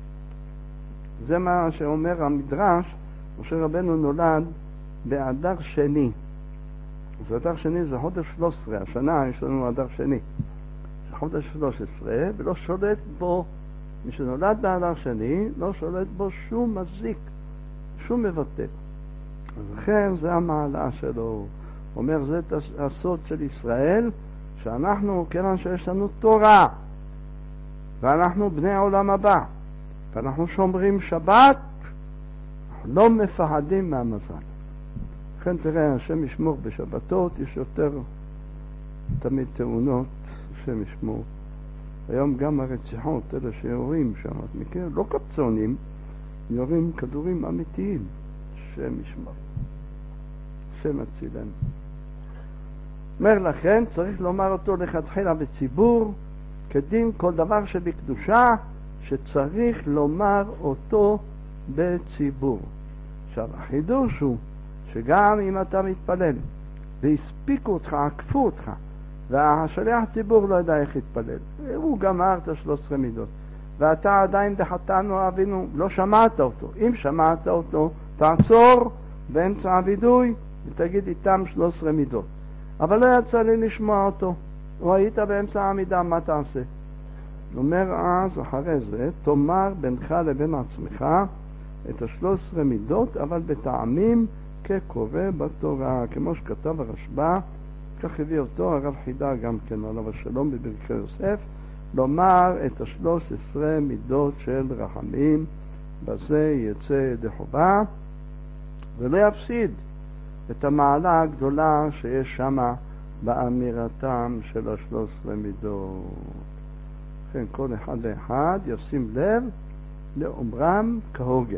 זה מה שאומר המדרש, משה רבנו נולד באדר שני. אז אדר שני זה חודש שלוש עשרה, השנה יש לנו אדר שני. זה חודש שלוש עשרה, ולא שולט בו, מי שנולד באדר שני, לא שולט בו שום מזיק, שום מבטא. אז לכן זה המעלה שלו. אומר, זה הסוד של ישראל, שאנחנו, כיוון שיש לנו תורה, ואנחנו בני העולם הבא, ואנחנו שומרים שבת, אנחנו לא מפחדים מהמזל. לכן תראה, השם ישמור בשבתות, יש יותר תמיד תאונות, השם ישמור. היום גם הרציחות, אלה שיורים שם, את מכיר? לא קפצונים, יורים כדורים אמיתיים. השם ישמור. השם הצילם. אומר לכן, צריך לומר אותו לכתחילה בציבור, כדין כל דבר שבקדושה, שצריך לומר אותו בציבור. עכשיו, החידוש הוא, שגם אם אתה מתפלל, והספיקו אותך, עקפו אותך, והשליח ציבור לא יודע איך להתפלל, הוא גמר את השלוש עשרה מידות, ואתה עדיין בחטאנו אבינו, לא שמעת אותו. אם שמעת אותו, תעצור באמצע הווידוי, ותגיד איתם שלוש עשרה מידות. אבל לא יצא לי לשמוע אותו, או היית באמצע העמידה, מה תעשה? אומר אז, אחרי זה, תאמר בינך לבין עצמך את השלוש עשרה מידות, אבל בטעמים כקורא בתורה, כמו שכתב הרשב"א, כך הביא אותו הרב חידה גם כן עליו השלום בברכי יוסף, לומר את השלוש עשרה מידות של רחמים, בזה יצא ידי חובה, ולא יפסיד את המעלה הגדולה שיש שם באמירתם של השלוש עשרה מידות. לכן כל אחד ואחד ישים לב לאומרם כהוגן.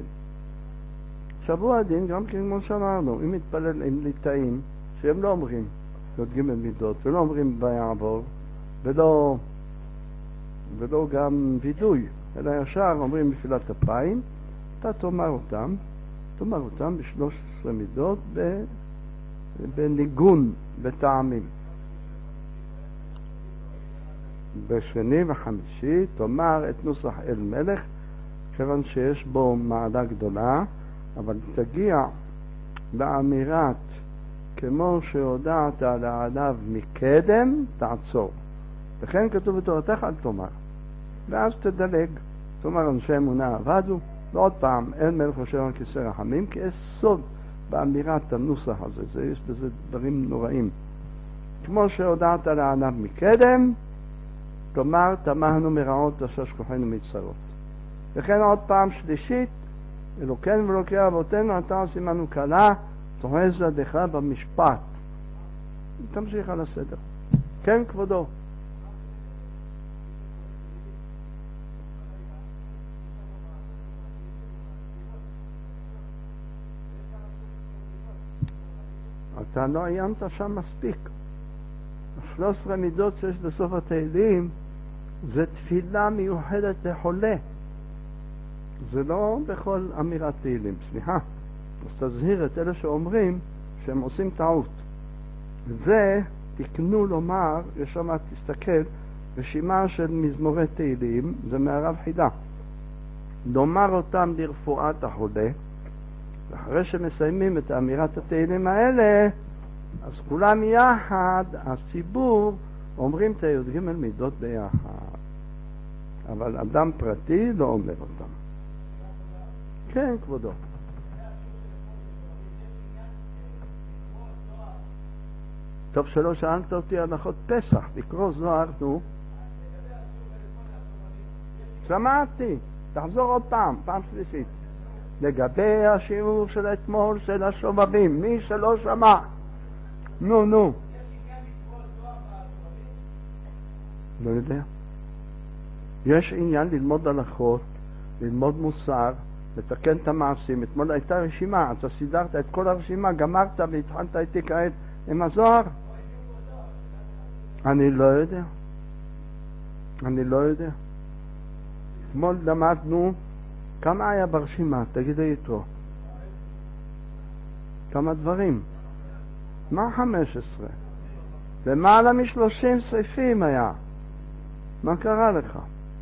שבוע הדין גם כן כמו שאמרנו, אם מתפלל עם ליטאים שהם לא אומרים י"ג מידות ולא אומרים ויעבור ולא ולא גם וידוי, אלא ישר אומרים בפילת אפיים, אתה תאמר אותם, תאמר אותם בשלוש עשרה מידות בניגון, בטעמים. בשני וחמישי תאמר את נוסח אל מלך, כיוון שיש בו מעלה גדולה, אבל תגיע באמירת כמו שהודעת לעליו מקדם, תעצור. לכן כתוב בתורתך אל תאמר, ואז תדלג. תאמר אנשי אמונה עבדו, ועוד פעם אל מלך יושב על כיסא רחמים, כי יש סוד באמירת הנוסח הזה, זה, יש בזה דברים נוראים. כמו שהודעת לעליו מקדם, כלומר תמהנו מרעות אשר שכוחנו מצרות. וכן עוד פעם שלישית, אלוקינו ואלוקי אבותינו אתה עושים לנו קלה, תועז ידך במשפט. תמשיך על הסדר. כן כבודו. אתה לא עיינת שם מספיק. שלוש עשרה מידות שיש בסוף התהילים זה תפילה מיוחדת לחולה. זה לא בכל אמירת תהילים, סליחה. אז תזהיר את אלה שאומרים שהם עושים טעות. וזה תקנו לומר, יש שם תסתכל, רשימה של מזמורי תהילים, זה מהרב חידה. לומר אותם לרפואת החולה, ואחרי שמסיימים את אמירת התהילים האלה, אז כולם יחד, הציבור, אומרים את הי"ג מידות ביחד. אבל אדם פרטי לא אומר אותם. כן, כבודו. טוב שלא שאלת אותי הלכות פסח, לקרוא זוהר, נו. שמעתי, תחזור עוד פעם, פעם שלישית. לגבי השיעור של אתמול של השובבים, מי שלא שמע. נו, נו. לא יודע. יש עניין ללמוד הלכות, ללמוד מוסר, לתקן את המעשים. אתמול הייתה רשימה, אתה סידרת את כל הרשימה, גמרת והתחלת איתי כעת עם הזוהר. אני לא יודע. אני לא יודע. אתמול למדנו, כמה היה ברשימה? תגיד לי יתרו. כמה דברים? מה חמש עשרה? למעלה משלושים סעיפים היה. מה קרה לך?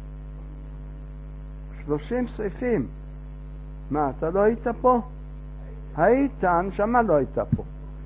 שלושים סעיפים. מה, אתה לא היית פה? היית, הנשמה לא היית פה.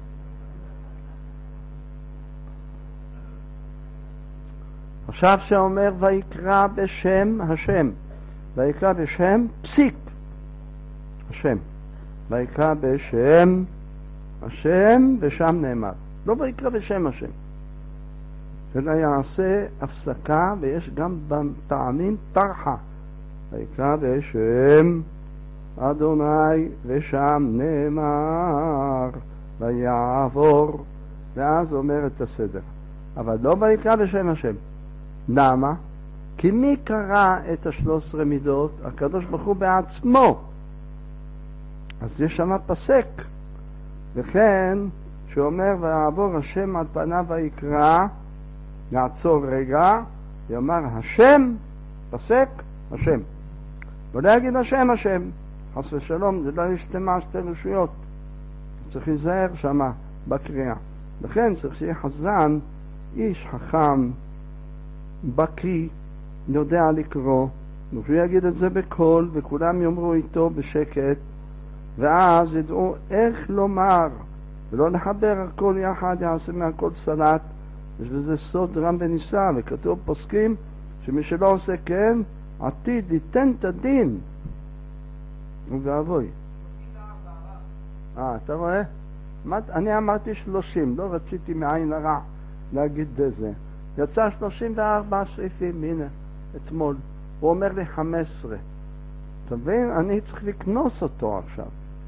עכשיו שאומר ויקרא בשם השם, ויקרא בשם פסיק השם, ויקרא בשם השם, ושם נאמר, לא ויקרא בשם השם, אלא יעשה הפסקה, ויש גם בטעמים תרחה, ויקרא בשם אדוני, ושם נאמר ויעבור, ואז אומר את הסדר. אבל לא ויקרא בשם השם. למה? כי מי קרא את השלוש עשרה מידות? הקדוש ברוך הוא בעצמו. אז יש שם פסק. וכן, שאומר ויעבור השם על פניו ויקרא, נעצור רגע, יאמר השם, פסק, השם. ולא יגיד השם, השם. חס ושלום, זה לא ישתמע שתי רשויות. צריך להיזהר שמה בקריאה. לכן צריך שיהיה חזן, איש חכם, בקי, יודע לקרוא, והוא יגיד את זה בקול, וכולם יאמרו איתו בשקט, ואז ידעו איך לומר, ולא לחבר הכל יחד, יעשה מהכל סלט. יש בזה סוד רם וניסה, וכתוב פוסקים שמי שלא עושה כן, עתיד ייתן את הדין. ואבוי. אה, אתה רואה? אני אמרתי שלושים, לא רציתי מעין הרע להגיד זה. יצא שלושים וארבע סעיפים, הנה, אתמול. הוא אומר לי חמש עשרה. אתה מבין? אני צריך לקנוס אותו עכשיו.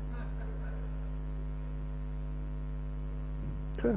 כן.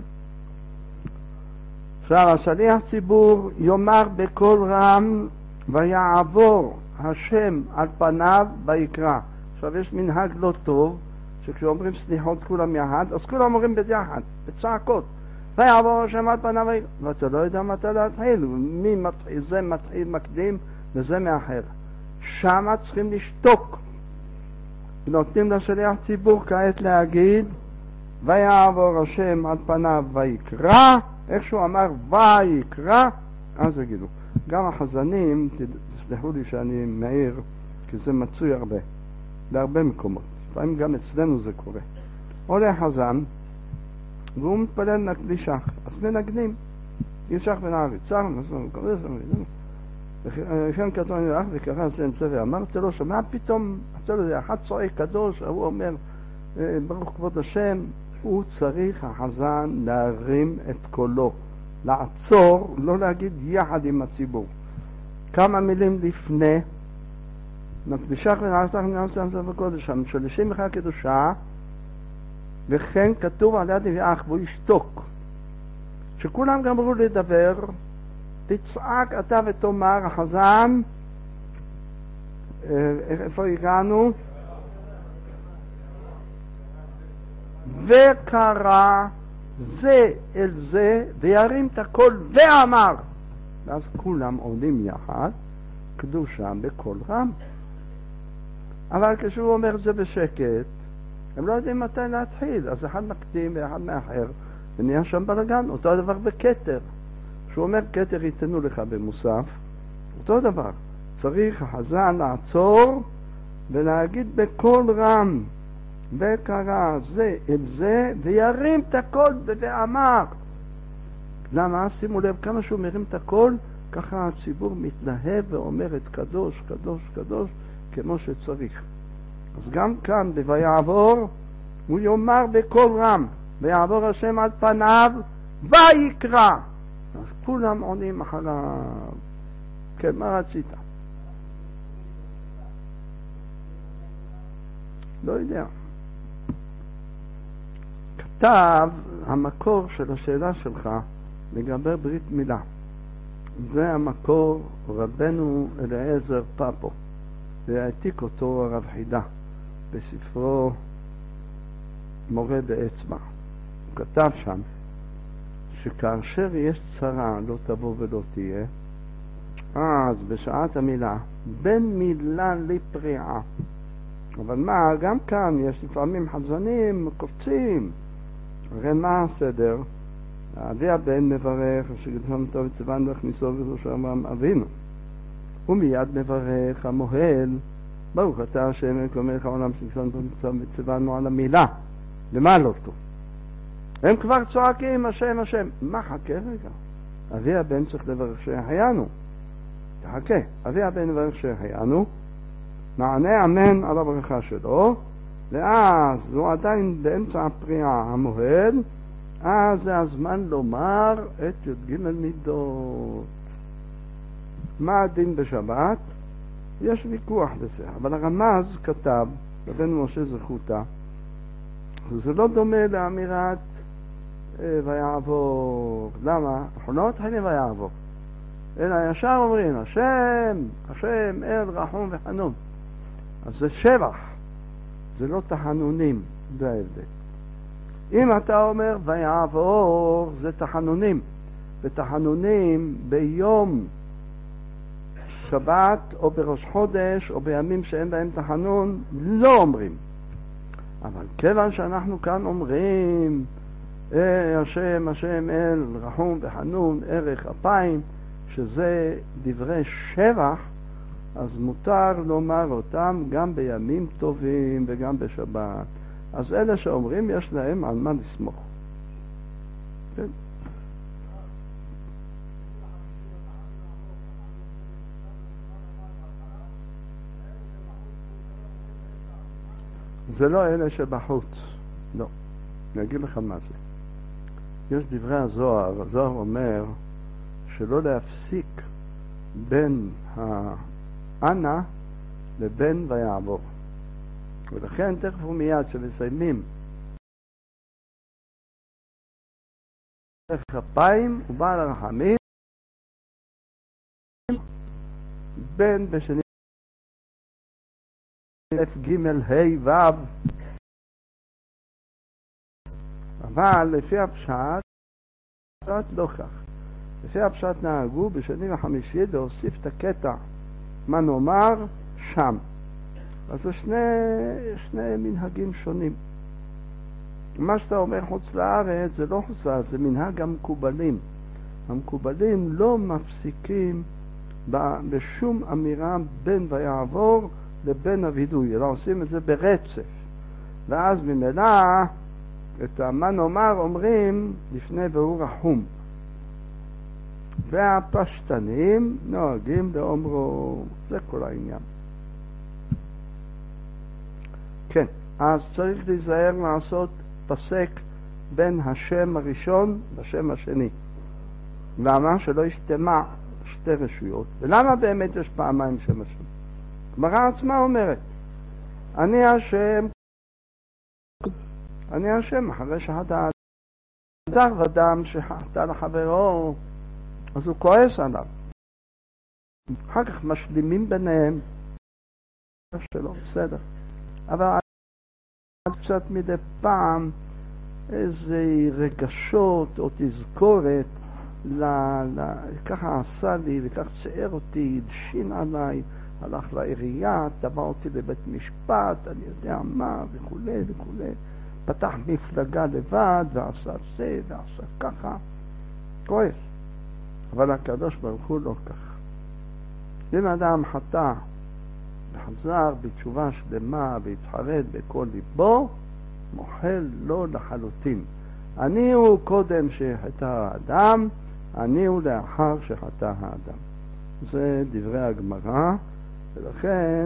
עכשיו, השליח ציבור יאמר בקול רם ויעבור השם על פניו ויקרא. עכשיו יש מנהג לא טוב, שכשאומרים סליחות כולם יחד, אז כולם אומרים ביחד, בצעקות. ויעבור השם על פניו ויקרא. ואתה לא יודע מתי להתחיל, מי מתחיל, זה מתחיל מקדים וזה מאחר. שמה צריכים לשתוק. נותנים לשליח ציבור כעת להגיד, ויעבור השם על פניו ויקרא, איך שהוא אמר ויקרא, אז יגידו. גם החזנים, תסלחו לי שאני מעיר, כי זה מצוי הרבה, בהרבה מקומות. לפעמים גם אצלנו זה קורה. עולה חזן, והוא מתפלל נקדישה, אז מנגנים. ישח בן הארץ, צר, נסענו, קורא, וכן כתוב אני לך וקרא סן צבא, אמרתי לו, שמה פתאום, הצל הזה, אחד צועק קדוש, הוא אומר, ברוך כבוד השם, הוא צריך החזן להרים את קולו, לעצור, לא להגיד יחד עם הציבור. כמה מילים לפני, נקדישך ונעשך ונעשך ונעשך בקודש, המשולשים לך קדושה, וכן כתוב על יד אביאך, והוא ישתוק. שכולם גמרו לדבר, תצעק אתה ותאמר, החזן, איפה הגענו? וקרא זה אל זה, וירים את הכל ואמר. ואז כולם עולים יחד, קדושה בקול רם. אבל כשהוא אומר זה בשקט, הם לא יודעים מתי להתחיל, אז אחד מקדים ואחד מאחר, ונהיה שם בלגן. אותו דבר בכתר. כשהוא אומר כתר ייתנו לך במוסף, אותו דבר. צריך החזן לעצור ולהגיד בקול רם, וקרא זה אל זה, וירים את הכל ואמר. למה? שימו לב, כמה שהוא מרים את הכל, ככה הציבור מתלהב ואומר את קדוש, קדוש, קדוש, כמו שצריך. אז גם כאן, בויעבור, הוא יאמר בקול רם, ויעבור השם על פניו, ויקרא. אז כולם עונים אחריו. כן, מה רצית? לא יודע. כתב המקור של השאלה שלך לגבי ברית מילה. זה המקור רבנו אליעזר פאפו, והעתיק אותו הרב חידה בספרו מורה באצבע. הוא כתב שם שכאשר יש צרה לא תבוא ולא תהיה, אז בשעת המילה בין מילה לפריעה. אבל מה, גם כאן יש לפעמים חזנים קופצים. הרי מה הסדר? אבי הבן מברך שגדלנו טוב וצבאנו להכניסו וזו שאמרם אבינו, ומיד מברך המוהל ברוך אתה השם אלוהינו מלך העולם שגדלנו טוב וצבאנו על המילה למעלה אותו. הם כבר צועקים השם השם. מה, חכה רגע, אבי הבן צריך לברך שהחיינו. תחכה, אבי הבן מברך שהחיינו, מענה אמן על הברכה שלו, ואז הוא עדיין באמצע הפריעה המוהל, אז זה הזמן לומר את י"ג מידות. מה הדין בשבת? יש ויכוח בזה, אבל הרמז כתב, רבנו משה זכותה, זה לא דומה לאמירת אה, ויעבור. למה? אנחנו לא מתחילים ויעבור, אלא ישר אומרים השם, השם אל רחום וחנון. אז זה שבח, זה לא תחנונים, זה ההבדל. אם אתה אומר ויעבור, זה תחנונים, ותחנונים ביום שבת או בראש חודש או בימים שאין בהם תחנון לא אומרים. אבל כיוון שאנחנו כאן אומרים אה, השם השם אל רחום וחנון ערך אפיים, שזה דברי שבח, אז מותר לומר אותם גם בימים טובים וגם בשבת. אז אלה שאומרים יש להם על מה לסמוך. כן? זה לא אלה שבחוץ, לא. אני אגיד לך מה זה. יש דברי הזוהר, הזוהר אומר שלא להפסיק בין האנה לבין ויעבור. ולכן תכף ומיד שמסיימים כפיים ובעל הרחמים בין בשני אף ג' ה' ו', אבל לפי הפשט לא כך. לפי הפשט נהגו בשני וחמישי להוסיף את הקטע מה נאמר שם. אז זה שני, שני מנהגים שונים. מה שאתה אומר חוץ לארץ זה לא חוץ לארץ, זה מנהג המקובלים. המקובלים לא מפסיקים בשום אמירה בין ויעבור לבין הווידוי, אלא עושים את זה ברצף. ואז ממילא את מה נאמר אומרים לפני והוא רחום. והפשטנים נוהגים לאומרו, זה כל העניין. כן, אז צריך להיזהר לעשות פסק בין השם הראשון לשם השני. למה? שלא ישתמע שתי רשויות. ולמה באמת יש פעמיים שם השם? הגמרא עצמה אומרת, אני השם, אני השם, אחרי שחטא זר ודם שחטא לחברו, אז הוא כועס עליו. אחר כך משלימים ביניהם, שלא, בסדר. אבל קצת מדי פעם איזה רגשות או תזכורת, ל, ל, ככה עשה לי וכך צער אותי, דשין עליי, הלך לעירייה, תבע אותי לבית משפט, אני יודע מה וכו' וכו'. פתח מפלגה לבד ועשה זה ועשה ככה, כועס. אבל הקדוש ברוך הוא לא כך. אם אדם חטא וחזר בתשובה שלמה והתחרט בכל ליבו, מוחל לו לחלוטין. אני הוא קודם שחטא האדם, אני הוא לאחר שחטא האדם. זה דברי הגמרא, ולכן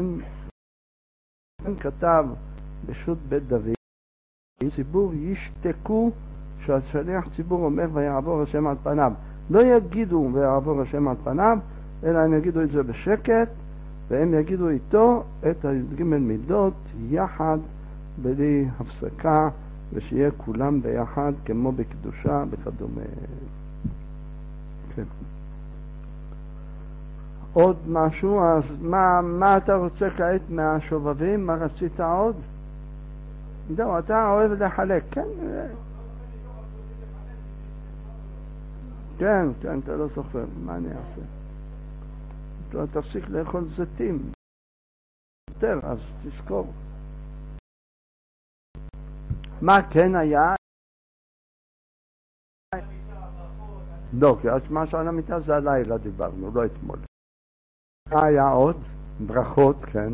כתב בשו"ת בית דוד, ציבור ישתקו, שהשליח ציבור אומר ויעבור השם על פניו. לא יגידו ויעבור השם על פניו, אלא הם יגידו את זה בשקט, והם יגידו איתו את ג' מידות יחד בלי הפסקה, ושיהיה כולם ביחד כמו בקדושה וכדומה. כן. עוד משהו? אז מה, מה אתה רוצה כעת מהשובבים? מה רצית עוד? זהו, אתה אוהב לחלק, כן? כן, כן, אתה לא סופר, מה אני אעשה? אתה תפסיק לאכול זיתים. יותר, אז תזכור. מה כן היה? לא, כי מה שעל המיטה זה הלילה דיברנו, לא אתמול. מה היה עוד? ברכות, כן.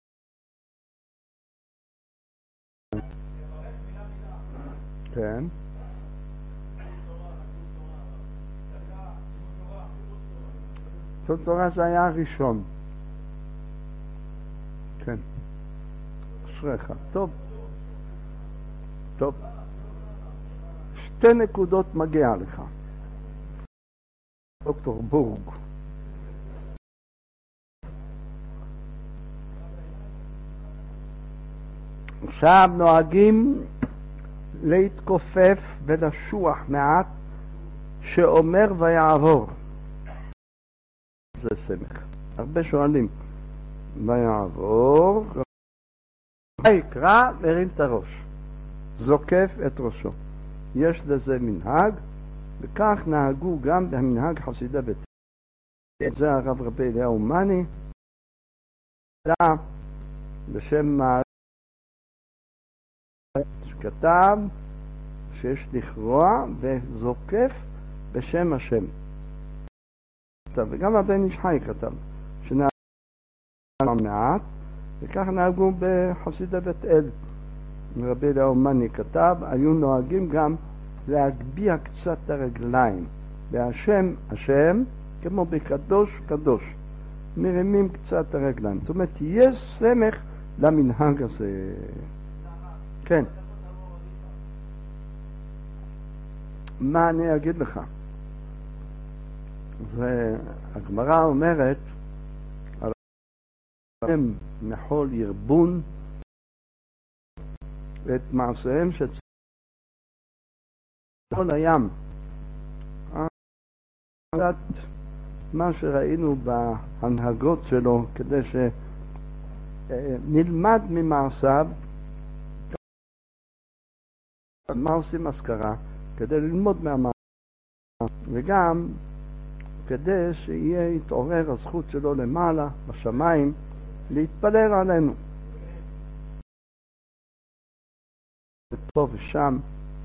כן. זאת תורה זה היה הראשון. כן. אשריך. טוב. טוב. שתי נקודות מגיע לך. דוקטור בורג. עכשיו נוהגים להתכופף ולשוח מעט שאומר ויעבור. זה סמך. הרבה שואלים ויעבור, ויקרא מרים את הראש, זוקף את ראשו. יש לזה מנהג, וכך נהגו גם במנהג חסידי בית אל. זה הרב רבי אליהו מאני בשם מעלה שכתב שיש לכרוע וזוקף בשם השם. וגם הבן איש חי כתב שנהגו מעט, וכך נהגו בחסידי בית אל. רבי אליהו מאני כתב, היו נוהגים גם להגביה קצת את הרגליים, והשם, השם, כמו בקדוש קדוש, מרימים קצת את הרגליים. זאת אומרת, יש סמך למנהג הזה. כן. מה אני אגיד לך? זה, הגמרא אומרת, הם מחול ירבון את מעשיהם שצריכים הים. מה שראינו בהנהגות שלו, כדי שנלמד ממעשיו, מה עושים אזכרה, כדי ללמוד מהמעשיו, וגם כדי שיהיה יתעורר הזכות שלו למעלה, בשמיים, להתפלל עלינו. פה ושם,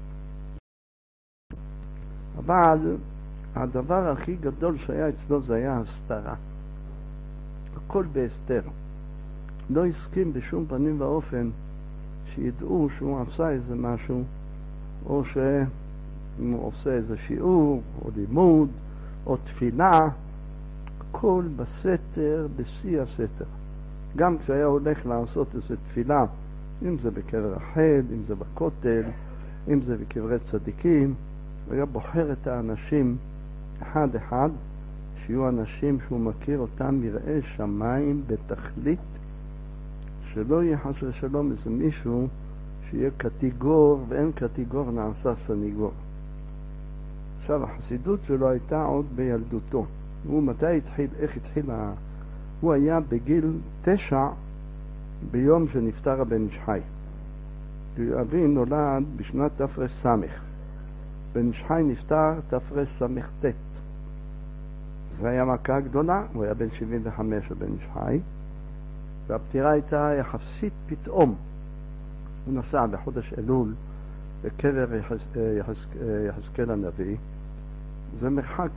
אבל הדבר הכי גדול שהיה אצלו זה היה הסתרה. הכל בהסתר. לא הסכים בשום פנים ואופן שידעו שהוא עשה איזה משהו, או שהוא עושה איזה שיעור, או לימוד, או תפילה. הכל בסתר, בשיא הסתר. גם כשהיה הולך לעשות איזה תפילה, אם זה בקבר רחל, אם זה בכותל, אם זה בקברי צדיקים, הוא היה בוחר את האנשים אחד אחד, שיהיו אנשים שהוא מכיר אותם יראי שמיים בתכלית, שלא יהיה חס ושלום איזה מישהו שיהיה קטיגור, ואין קטיגור נעשה סניגור. עכשיו החסידות שלו הייתה עוד בילדותו. הוא מתי התחיל, איך התחיל? הוא היה בגיל תשע ביום שנפטר הבן איש חי. אבי נולד בשנת תפרס סמך. בן איש חי נפטר תפרס סמך תת. זה היה מכה גדולה, הוא היה בן שבעים וחמש הבן איש חי, והפטירה הייתה יחסית פתאום. הוא נסע בחודש אלול לקבר יחזקאל הנביא. זה מרחק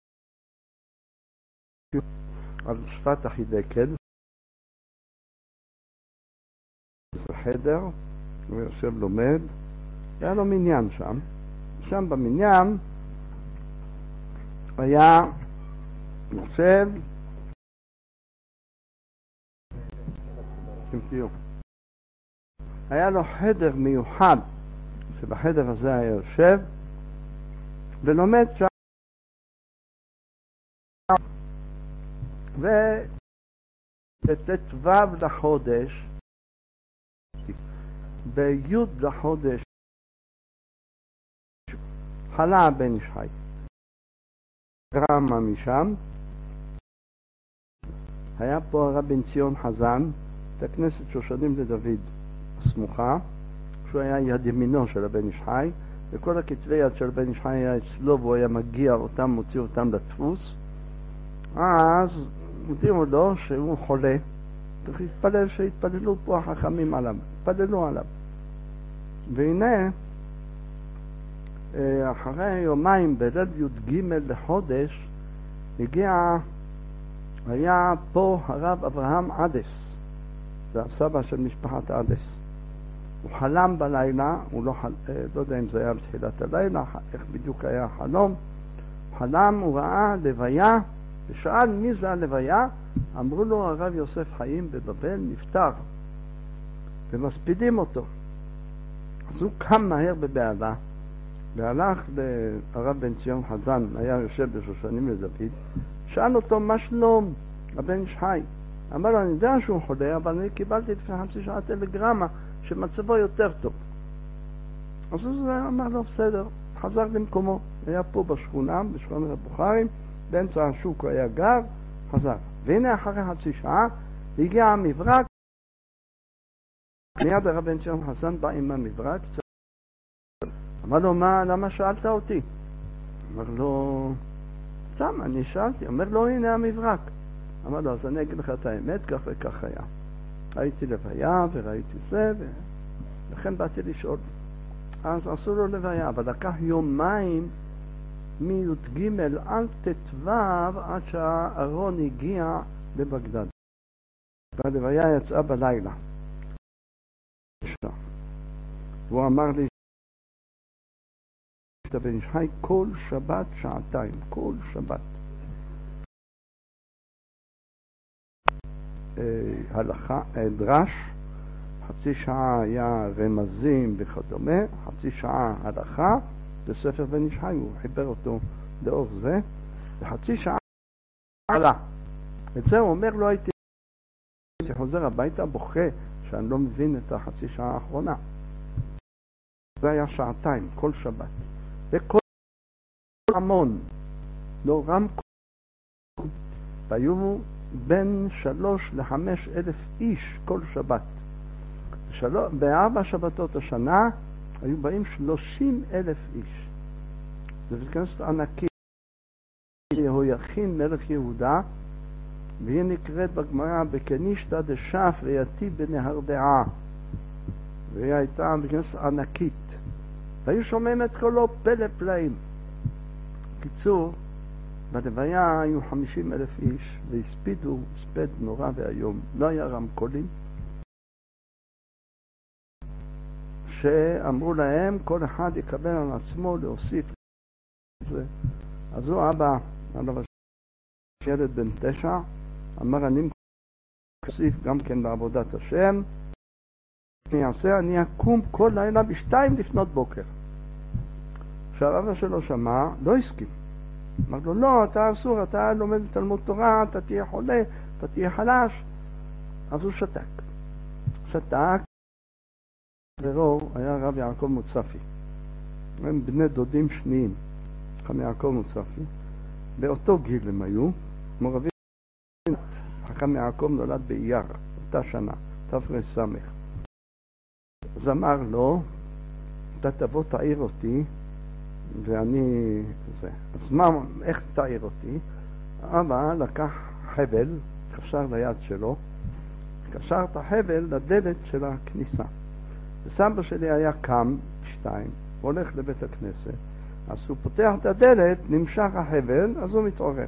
על שפת החידקל. זה חדר, הוא יושב לומד, היה לו מניין שם. שם במניין היה יושב, היה לו חדר מיוחד, שבחדר הזה היה יושב ולומד שם, ובט"ו לחודש, בי' לחודש, חלה הבן איש חי. גרמה משם, היה פה הרב בן ציון חזן, את הכנסת שושנים לדוד הסמוכה, שהוא היה יד ימינו של הבן איש חי, וכל הכתבי יד של הבן איש חי היה אצלו, והוא היה מגיע אותם, מוציא אותם לדפוס. אז הודיעו לו שהוא חולה, צריך להתפלל שהתפללו פה החכמים עליו, התפללו עליו. והנה, אחרי יומיים בליל י"ג לחודש, הגיע, היה פה הרב אברהם עדס, זה הסבא של משפחת עדס. הוא חלם בלילה, הוא לא, חל... לא יודע אם זה היה בתחילת הלילה, איך בדיוק היה החלום. הוא חלם, הוא ראה לוויה, ושאל מי זה הלוויה, אמרו לו הרב יוסף חיים בבבל נפטר, ומספידים אותו. אז הוא קם מהר בבעלה, והלך לרב בן ציון חזן, היה יושב בשושנים לדוד, שאל אותו מה שלום הבן איש חי. אמר לו, אני יודע שהוא חולה, אבל אני קיבלתי לפני חצי שעה טלגרמה שמצבו יותר טוב. אז הוא אמר לו, בסדר, חזר למקומו. היה פה בשכונה, בשכונת הבוכרים, באמצע השוק הוא היה גר, חזר. והנה אחרי חצי שעה הגיע המברק, מיד הרב בן ציון חזן בא עם המברק, אמר לו, מה, למה שאלת אותי? אמר לו, סתם, אני שאלתי. אומר לו, הנה המברק. אמר לו, אז אני אגיד לך את האמת, כך וכך היה. הייתי לוויה וראיתי זה, ולכן באתי לשאול. אז עשו לו לוויה, אבל לקח יומיים מי"ג עד ט"ו עד שהארון הגיע לבגדד. והלוויה יצאה בלילה. והוא אמר לי, בן איש חי כל שבת שעתיים, כל שבת. אה, הלכה, אה, דרש, חצי שעה היה רמזים וכדומה, חצי שעה הלכה, בספר בן איש חי, הוא חיבר אותו לאור זה, וחצי שעה עלה. את זה הוא אומר, לא הייתי חוזר הביתה בוכה, שאני לא מבין את החצי שעה האחרונה. זה היה שעתיים, כל שבת. וכל המון, לא רם, והיו בין שלוש לחמש אלף איש כל שבת. בשלוש, בארבע שבתות השנה היו באים שלושים אלף איש. זה כנסת ענקית. יהויכין מלך יהודה, והיא נקראת בגמרא בקנישתא דשף ויתי בנהרדעה. והיא הייתה בכנסת ענקית. והיו שומעים את קולו פלא פלאים. קיצור, בלוויה היו חמישים אלף איש, והספידו הספד נורא והיום. לא היה רמקולים, שאמרו להם, כל אחד יקבל על עצמו להוסיף את זה. אז הוא אבא, עליו ילד בן תשע, אמר, אני אוסיף גם כן בעבודת השם, אני אעשה, אני אקום כל לילה בשתיים לפנות בוקר. כשהאבא שלו שמע, לא הסכים. אמר לו, לא, אתה אסור, אתה לומד תלמוד תורה, אתה תהיה חולה, אתה תהיה חלש. אז הוא שתק. שתק, ורור היה רב יעקב מוצפי. הם בני דודים שניים, חכם יעקב מוצפי. באותו גיל הם היו, מורבים, חכם יעקב נולד באייר, אותה שנה, תר"ס. אז אמר לו, אתה תבוא תעיר אותי, ואני, זה. אז מה, איך תעיר אותי? אבא לקח חבל, קשר ליד שלו, קשר את החבל לדלת של הכניסה. וסבא שלי היה קם, שתיים, הולך לבית הכנסת, אז הוא פותח את הדלת, נמשך החבל, אז הוא מתעורר.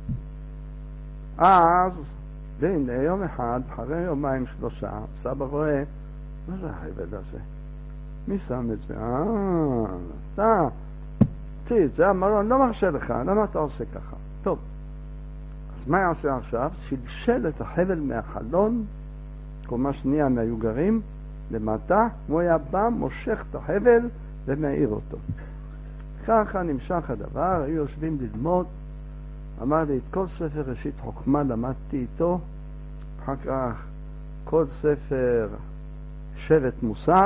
אז, והנה, יום אחד, אחרי יומיים שלושה, סבא רואה, מה זה החבל הזה? מי שם את זה? אה, אתה, תראי, זה אמר לו, אני לא מרשה לך, למה אתה עושה ככה? טוב, אז מה יעשה עכשיו? שלשל את החבל מהחלון, קומה שנייה מהיו גרים, למטה, הוא היה בא, מושך את החבל ומאיר אותו. ככה נמשך הדבר, היו יושבים ללמוד, אמר לי, את כל ספר ראשית חוכמה למדתי איתו, אחר כך כל ספר שבט מוסר,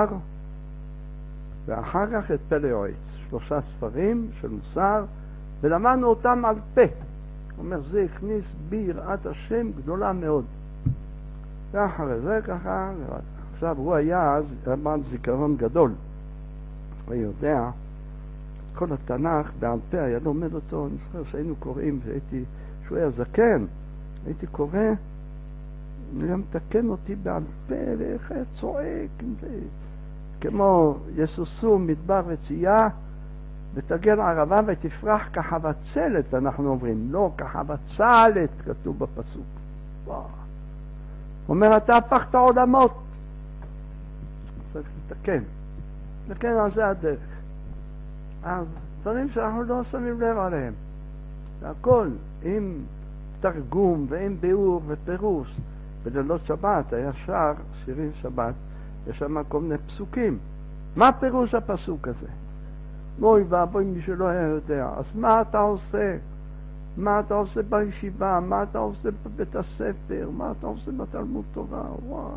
ואחר כך את פלא יועץ, שלושה ספרים של מוסר, ולמדנו אותם על פה. הוא אומר, זה הכניס בי יראת השם גדולה מאוד. ואחרי זה ככה, עכשיו הוא היה אז, אמר זיכרון גדול. הוא יודע, כל התנ"ך בעל פה היה לומד אותו, אני זוכר שהיינו קוראים, והייתי, שהוא היה זקן, הייתי קורא, הוא היה מתקן אותי בעל פה, ואיך היה צועק, כמו יסוסו מדבר וצייה, ותגל ערבה ותפרח כחבצלת, אנחנו אומרים, לא כחבצלת, כתוב בפסוק. וואו. הוא אומר, אתה הפכת עולמות. צריך לתקן. לתקן על זה הדרך. אז דברים שאנחנו לא שמים לב עליהם. והכל, עם תרגום ועם ביאור ופירוש. בלילות שבת היה שר, שירים שבת, יש שם כל מיני פסוקים. מה פירוש הפסוק הזה? אוי ואבוי מי שלא היה יודע. אז מה אתה עושה? מה אתה עושה בישיבה? מה אתה עושה בבית הספר? מה אתה עושה בתלמוד תורה? וואו.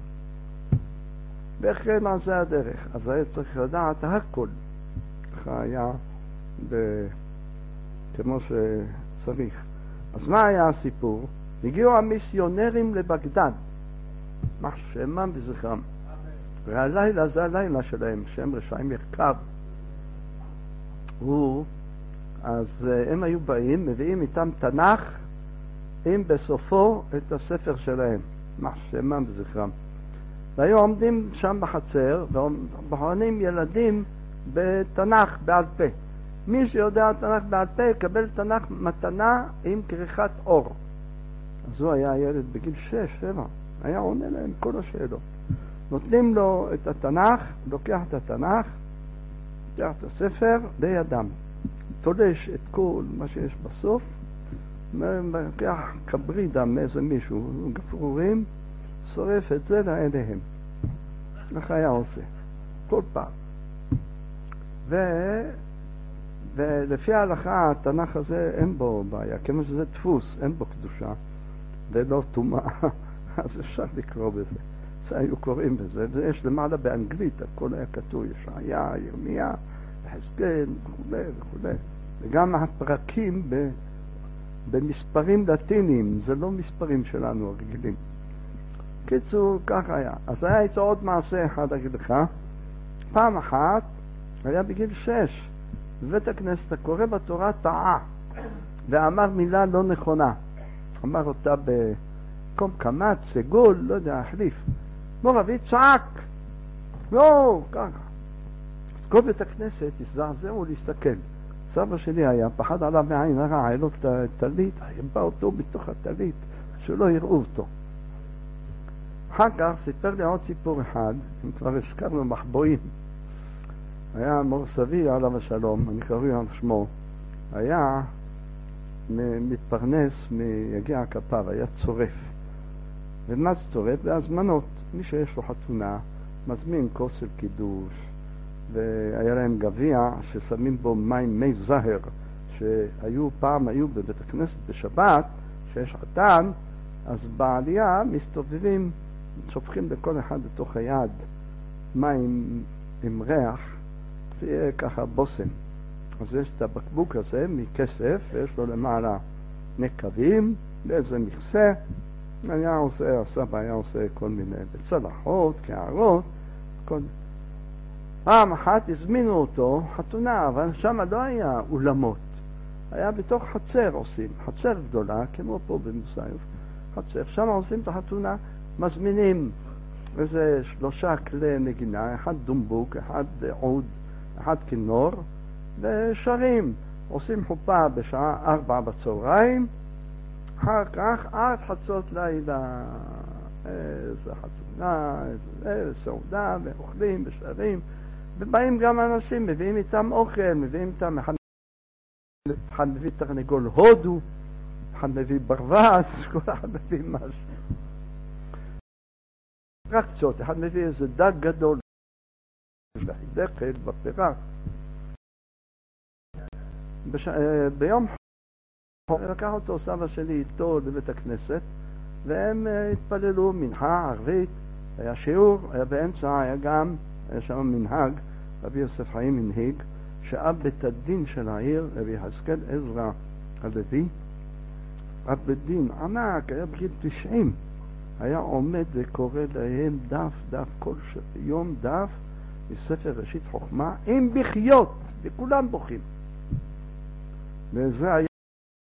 וכן על זה הדרך. אז היה צריך לדעת הכל. ככה היה ב... כמו שצריך. אז מה היה הסיפור? הגיעו המיסיונרים לבגדד. מה שמם וזכרם. והלילה זה הלילה שלהם, שהם רשעים ירכב. הוא, אז הם היו באים, מביאים איתם תנ"ך, עם בסופו את הספר שלהם, מה שמם וזכרם. והיו עומדים שם בחצר, ובוחנים ילדים בתנ"ך בעל פה. מי שיודע תנ"ך בעל פה, יקבל תנ"ך מתנה עם כריכת אור. אז הוא היה ילד בגיל שש, שבע, היה עונה להם כל השאלות. נותנים לו את התנ"ך, לוקח את התנ"ך, לוקח את הספר לידם, תולש את כל מה שיש בסוף, לוקח קברידה מאיזה מישהו, גפרורים, שורף את זה לאליהם. איך היה עושה? כל פעם. ו... ולפי ההלכה, התנ"ך הזה אין בו בעיה, כמו שזה דפוס, אין בו קדושה, ולא טומאה, אז אפשר לקרוא בזה. זה היו קוראים בזה, ויש למעלה באנגלית, הכל היה כתוב, ישעיה, ירמיה, חזקאל, וכו' וכו'. וגם הפרקים ב... במספרים לטיניים, זה לא מספרים שלנו הרגילים. קיצור, כך היה. אז היה איתו עוד מעשה אחד, אגיד לך. פעם אחת, היה בגיל שש, בבית הכנסת הקורא בתורה טעה, ואמר מילה לא נכונה. אמר אותה במקום קמת, סגול, לא יודע, החליף. מור אבי צעק. לא, ככה. כל בית הכנסת הזדעזעו להסתכל. סבא שלי היה, פחד עליו מעין הרע, היה לו טלית, בא אותו בתוך הטלית, שלא יראו אותו. אחר כך סיפר לי עוד סיפור אחד, אם כבר הזכרנו מחבואים. היה מור סבי עליו השלום, אני קרוי על שמו, היה מתפרנס מיגיע הכפיו, היה צורף. ומה זה צורף? בהזמנות. מי שיש לו חתונה, מזמין כוס של קידוש, והיה להם גביע ששמים בו מים, מי זהר, שהיו פעם, היו בבית הכנסת בשבת, שיש חתן, אז בעלייה מסתובבים, שופכים לכל אחד בתוך היד מים עם ריח, ויהיה ככה בוסם. אז יש את הבקבוק הזה מכסף, ויש לו למעלה נקבים, באיזה מכסה, היה עושה, הסבא היה עושה כל מיני בצלחות, קערות, כל... פעם אחת הזמינו אותו חתונה, אבל שם לא היה אולמות, היה בתוך חצר עושים, חצר גדולה, כמו פה במוסאיוף, חצר, שם עושים את החתונה, מזמינים איזה שלושה כלי נגינה, אחד דומבוק, אחד עוד, אחד כינור, ושרים, עושים חופה בשעה ארבע בצהריים, אחר כך עד חצות לילה, איזה חתונה, איזה סעודה, ואוכלים ושרים, ובאים גם אנשים, מביאים איתם אוכל, מביאים איתם, אחד, אחד מביא תרנגול הודו, אחד מביא ברווז, כל אחד מביא משהו. רק קצות, אחד מביא איזה דג גדול, בחידקל, בפירה. בש... ביום לקח אותו סבא שלי איתו לבית הכנסת, והם התפללו מנחה ערבית, היה שיעור, היה באמצע, היה גם, היה שם מנהג, רבי יוסף חיים מנהיג, שאב בית הדין של העיר, רבי יחזקאל עזרא הלוי, אב בית דין ענק, היה בגיל תשעים, היה עומד וקורא להם דף, דף כל יום דף, מספר ראשית חוכמה, עם בחיות, וכולם בוכים. וזה היה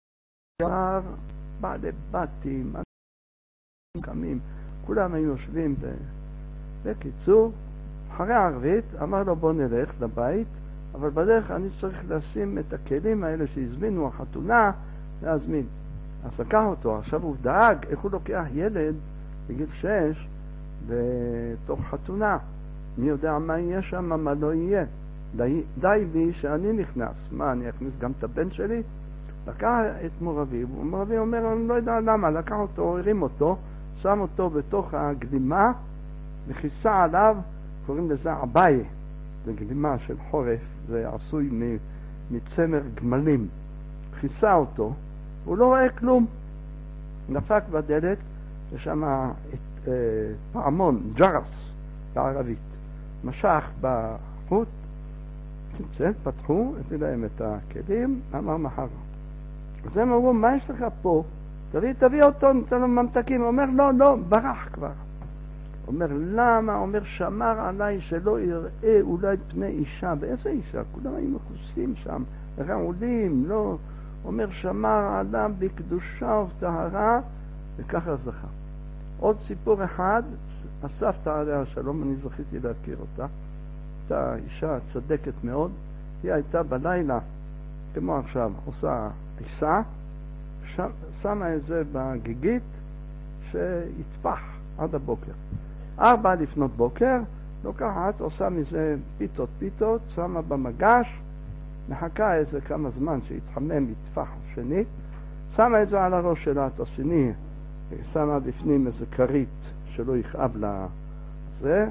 בעלי בתים, קמים, כולם היו יושבים. בקיצור, אחרי הערבית אמר לו בוא נלך לבית, אבל בדרך אני צריך לשים את הכלים האלה שהזמינו החתונה, להזמין. אז לקח אותו, עכשיו הוא דאג איך הוא לוקח ילד בגיל שש בתוך חתונה. מי יודע מה יהיה שם, מה לא יהיה. די, די לי שאני נכנס. מה, אני אכניס גם את הבן שלי? לקח את מור אביו, מור אביו אומר, אני לא יודע למה, לקח אותו, הרים אותו, שם אותו בתוך הגלימה, וכיסה עליו, קוראים לזה עבאי, זה גלימה של חורף, זה עשוי מצמר גמלים. כיסה אותו, הוא לא רואה כלום. נפק בדלת, ושם את, אה, פעמון, ג'רס, בערבית. משך בחוט, צלצל, פתחו, הביא להם את הכלים, אמר מחר. אז הם אמרו, מה יש לך פה? תביא, תביא אותו, ניתן לו ממתקים. הוא אומר, לא, לא, ברח כבר. הוא אומר, למה? הוא אומר, שמר עליי שלא יראה אולי פני אישה. באיזה אישה? כולם היו מכוסים שם, רעולים, לא. הוא אומר, שמר עליו בקדושה ובטהרה, וככה זכה. עוד סיפור אחד, הסבתא עליה השלום, אני זכיתי להכיר אותה. הייתה אישה צדקת מאוד, היא הייתה בלילה, כמו עכשיו, עושה עיסה, שמה את זה בגיגית שיטפח עד הבוקר. ארבע לפנות בוקר, לוקחת, עושה מזה פיתות פיתות, שמה במגש, מחכה איזה כמה זמן שיתחמם, יטפח שנית, שמה את זה על הראש שלה, את השני, שמה בפנים איזה כרית שלא יכאב לה זה,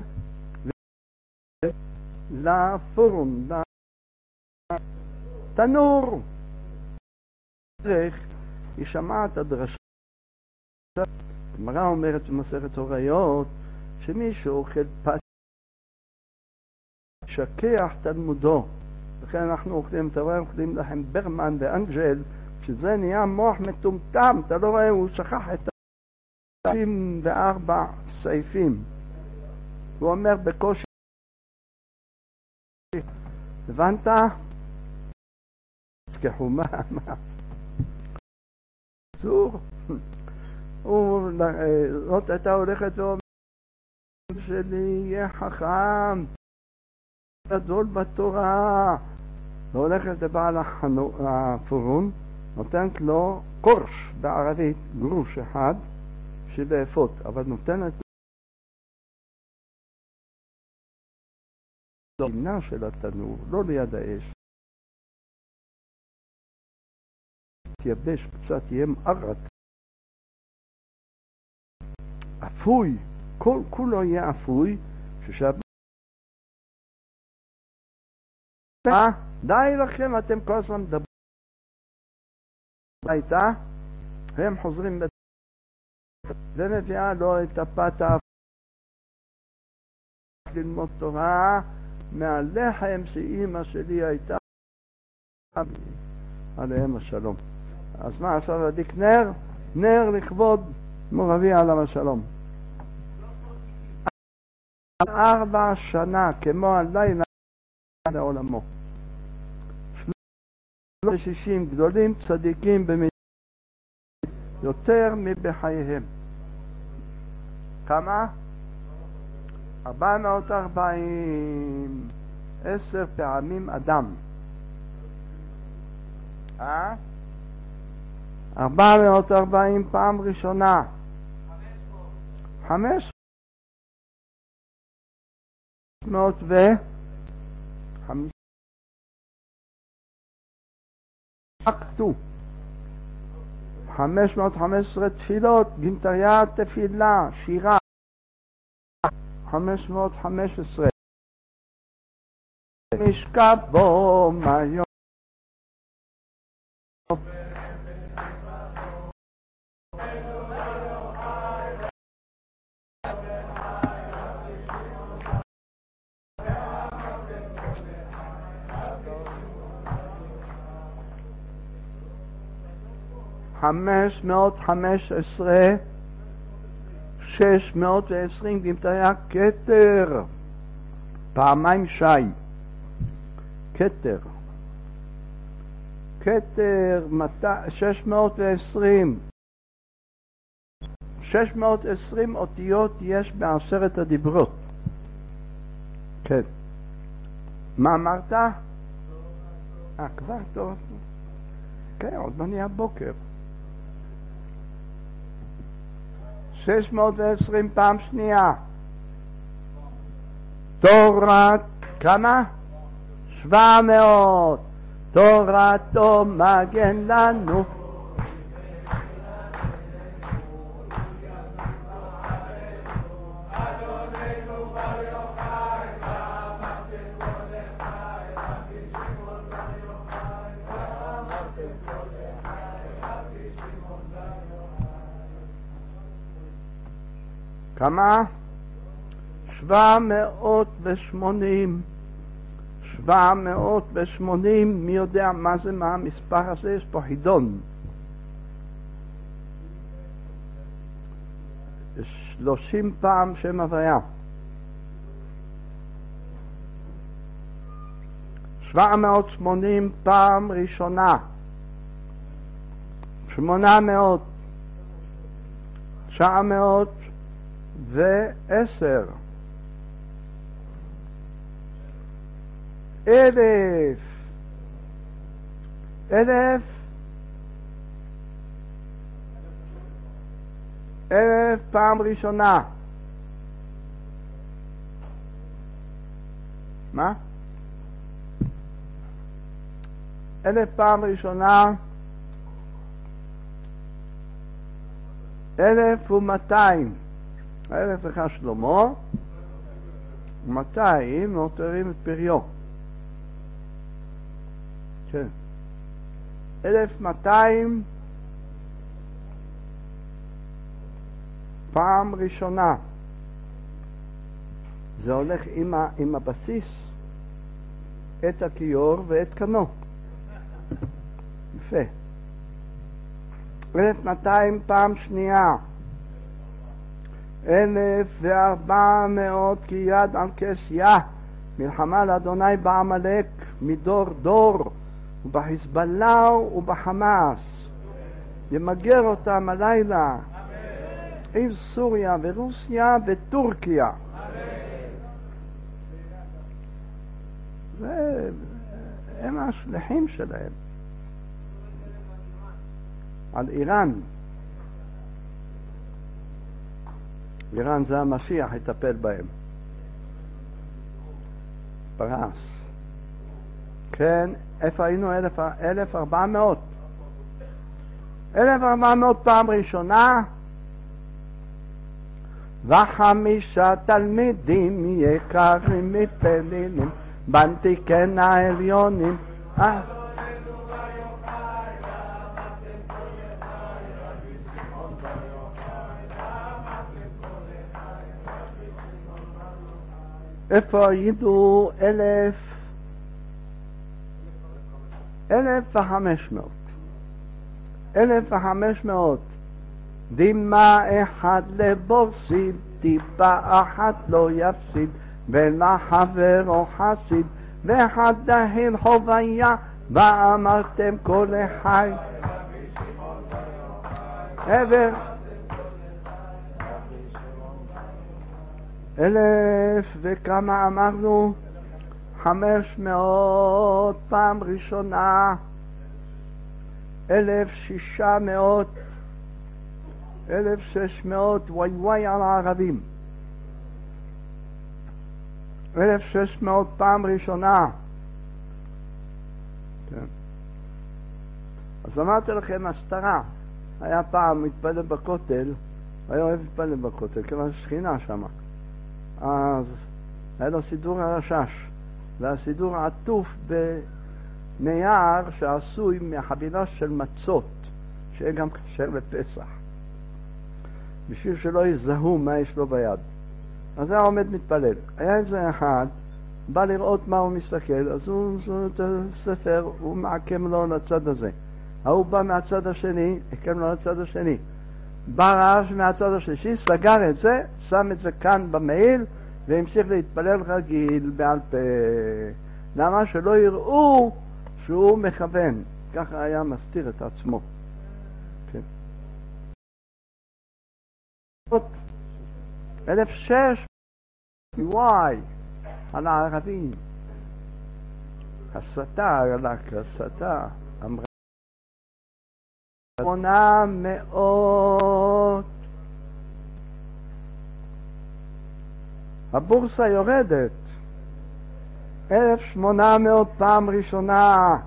לפורום, לתנור. היא שמעת הדרשה, הגמרא אומרת במסכת הוריות, שמישהו אוכל פת שקח תלמודו, לכן אנחנו אוכלים, אתה רואה, אוכלים לכם ברמן ואנג'ל, שזה נהיה מוח מטומטם, אתה לא רואה, הוא שכח את ה-שישים וארבע סעיפים, הוא אומר בקושי, הבנת? תשכחו מה, מה? צור, זאת הייתה הולכת ואומרת שלי יהיה חכם, גדול בתורה. והולכת לבעל הפורון, נותנת לו קורש בערבית, גרוש אחד, של לאפות, אבל נותנת לו גינה של התנור, לא ליד האש. תייבש קצת, יהיה מערת. אפוי, כל כולו יהיה אפוי, ששבת די לכם, אתם כל הזמן מדברים ביתה, הם חוזרים ומביאה לו את הפת ללמוד תורה מהלחם שאימא שלי הייתה עליהם השלום. אז מה אפשר להדליק נר? נר לכבוד מורבי עליו השלום. ארבע שנה כמו הלילה לעולמו. שישים גדולים צדיקים במיוחד יותר מבחייהם. כמה? ארבע מאות וארבעים. עשר פעמים אדם. אה? ארבע מאות וארבעים פעם ראשונה. חמש מאות ו... חמש אקטו. חמש מאות וחמש עשרה תפילות, גמטריה תפילה, שירה. חמש מאות וחמש עשרה. משכב בו מהיום. חמש מאות וחמש עשרה, שש מאות ועשרים גמטריה כתר, פעמיים שי, כתר, כתר, שש מאות ועשרים, שש מאות ועשרים אותיות יש בעשרת הדיברות. כן. מה אמרת? אה, כבר טוב. כן, עוד לא נהיה בוקר. שש מאות ועשרים פעם שנייה. תורת, כמה? שבע מאות. תורתו מגן לנו. כמה? שבע מאות ושמונים. שבע מאות ושמונים, מי יודע מה זה, מה המספר הזה? יש פה חידון. שלושים פעם שם הוויה. שבע מאות שמונים פעם ראשונה. שמונה מאות. תשע מאות ועשר. אלף. אלף. אלף פעם ראשונה. מה? אלף פעם ראשונה. אלף ומאתיים. אלף לך שלמה. ומאתיים נותרים את פריו. כן. אלף מאתיים פעם ראשונה. זה הולך עם, ה, עם הבסיס, את הכיור ואת קנו. יפה. אלף מאתיים פעם שנייה. אלף וארבע מאות כי יד על כסיה. מלחמה לאדוני בעמלק מדור דור. ובחיזבאללה ובחמאס. ימגר אותם הלילה. עם סוריה ורוסיה וטורקיה. זה, הם השליחים שלהם. על איראן. איראן זה המשיח, יטפל בהם. פרס. כן, איפה היינו? אלף וארבע מאות. אלף וארבע מאות פעם ראשונה. וחמישה תלמידים יקרים מפלילים בנתי כן העליונים. אה איפה היינו? אלף אלף וחמש מאות. אלף וחמש מאות. דמעה אחד לבורסים, טיפה אחת לא יפסיד, ולחברו חסיד, ואחד דהיל חוביה, ואמרתם כל החי. עבר אלף וכמה אמרנו? חמש מאות פעם ראשונה. אלף שישה מאות. אלף שש מאות. וואי וואי על הערבים. אלף שש מאות פעם ראשונה. כן. אז אמרתי לכם, הסתרה. היה פעם מתפלל בכותל, היה אוהב להתפלל בכותל, כיוון שכינה שם. אז היה לו סידור הרשש, והסידור עטוף בנייר שעשוי מחבילה של מצות, שיהיה גם כשר לפסח, בשביל שלא יזהו מה יש לו ביד. אז היה עומד מתפלל. היה איזה אחד, בא לראות מה הוא מסתכל, אז הוא את הספר, הוא מעקם לו לצד הזה. ההוא בא מהצד השני, הקם לו לצד השני. בא רעש מהצד השלישי, סגר את זה, שם את זה כאן במעיל, והמשיך להתפלל רגיל בעל פה. למה? שלא יראו שהוא מכוון. ככה היה מסתיר את עצמו. כן. אלף שש וואי על הערבים. הסתה, רק הסתה. אמרה שמונה מאות. הבורסה יורדת. אלף שמונה מאות פעם ראשונה.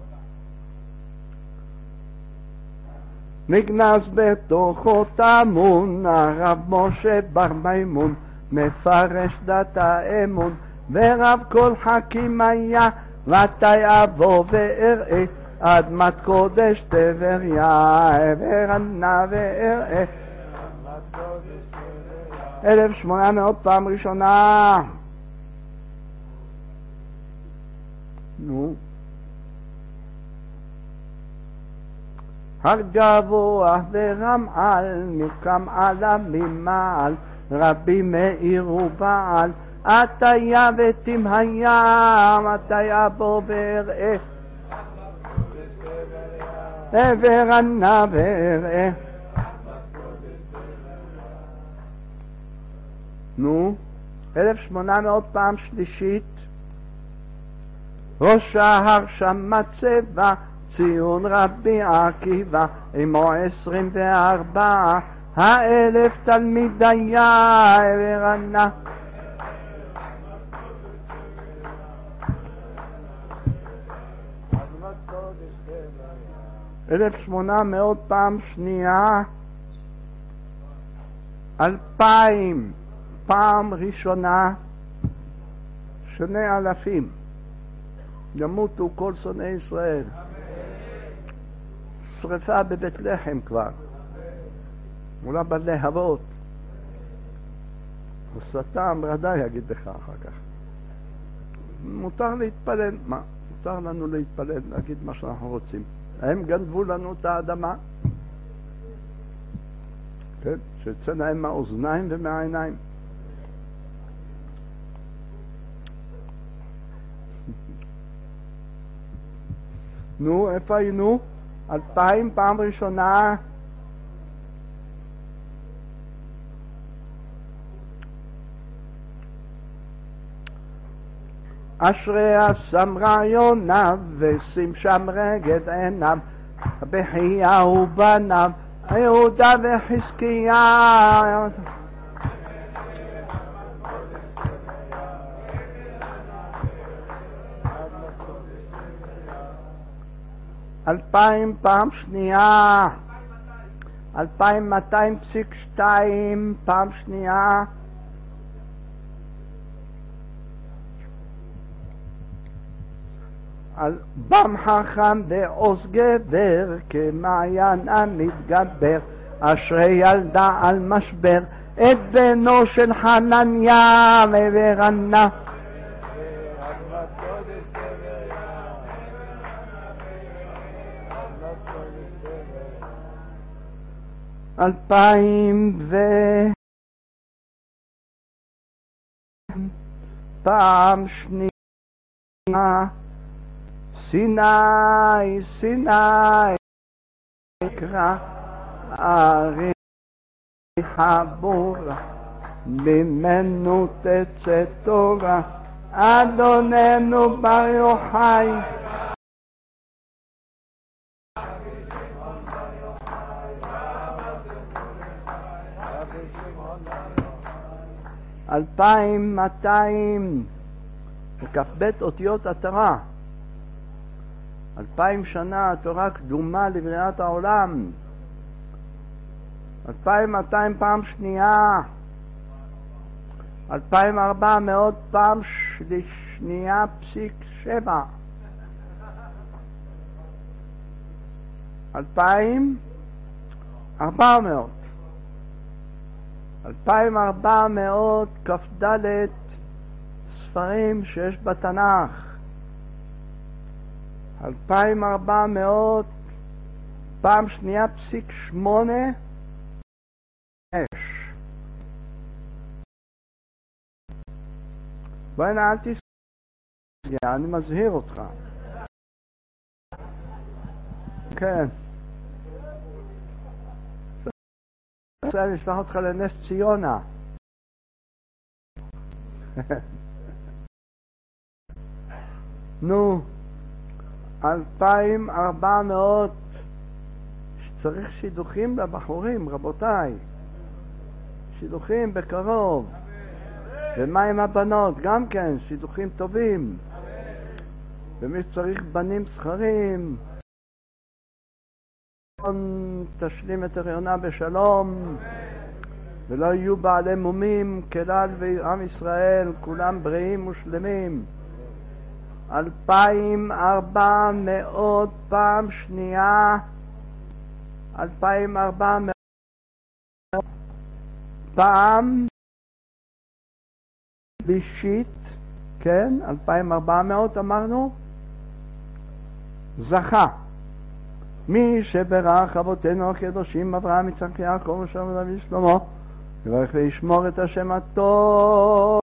נגנז בתוכו טמון הרב משה בר מימון, מפרש דת האמון, ורב כל חכים היה, מתי אבוא ואראה אדמת קודש טבריה, ורנה ואראה. אלף שמונה מאות פעם ראשונה. נו, הגבוה ורמעל נקם עליו ממעל, רבי מאיר ובעל, עתיה ותמהיה, מתי אבוא ואראה ורנה ואראה. נו, אלף שמונה מאות פעם שלישית. ראש ההר שם מצבה, ציון רבי עקיבא, עמו עשרים וארבע, האלף תלמידיה ורנה. אלף שמונה מאות פעם שנייה. אלפיים פעם ראשונה. שני אלפים ימותו כל שונאי ישראל. שריפה בבית לחם כבר, אולי בלהבות. השטן ודאי יגיד לך אחר כך. מותר להתפלל. מה? מותר לנו להתפלל, להגיד מה שאנחנו רוצים. הם גנבו לנו את האדמה, כן? שיצא להם מהאוזניים ומהעיניים. נו, איפה היינו? אלפיים פעם ראשונה. אשרי השם רעיוניו ושים שם רגד עיניו, בחייה ובניו יהודה וחזקיה. אלפיים פעם שנייה, אלפיים מאתיים פסיק שתיים פעם שנייה. על בם חכם ועוז גבר כמעיין המתגבר, אשרי ילדה על משבר את בנו של חנניה ורנה. אלפיים ו... פעם שנייה. סיני, סיני, קרא ארי חבור, ממנו תצא תורה, אדוננו בר יוחאי. אלפיים מאתיים וכ"ב אותיות התורה. אלפיים שנה התורה קדומה לבריאת העולם. אלפיים מאתיים פעם שנייה. אלפיים ארבע מאות פעם שנייה פסיק שבע. אלפיים ארבע מאות. אלפיים ארבע מאות כ"ד ספרים שיש בתנ"ך. אלפיים ארבע מאות פעם שנייה פסיק שמונה אש. בואי נע אל תסגר, אני מזהיר אותך. כן. אני אשלח אותך לנס ציונה. נו, אלפיים ארבע מאות שצריך שידוכים לבחורים, רבותיי. שידוכים בקרוב. ומה עם הבנות? גם כן, שידוכים טובים. ומי שצריך בנים זכרים, תשלים את הריונה בשלום, ולא יהיו בעלי מומים, כלל ועם ישראל, כולם בריאים ושלמים. אלפיים ארבע מאות פעם שנייה, אלפיים ארבע מאות פעם שלישית, כן, אלפיים ארבע מאות אמרנו, זכה. מי שברך אבותינו הקדושים אברהם יצחק יעקב ושלום דוד שלמה, יברך וישמור את השם הטוב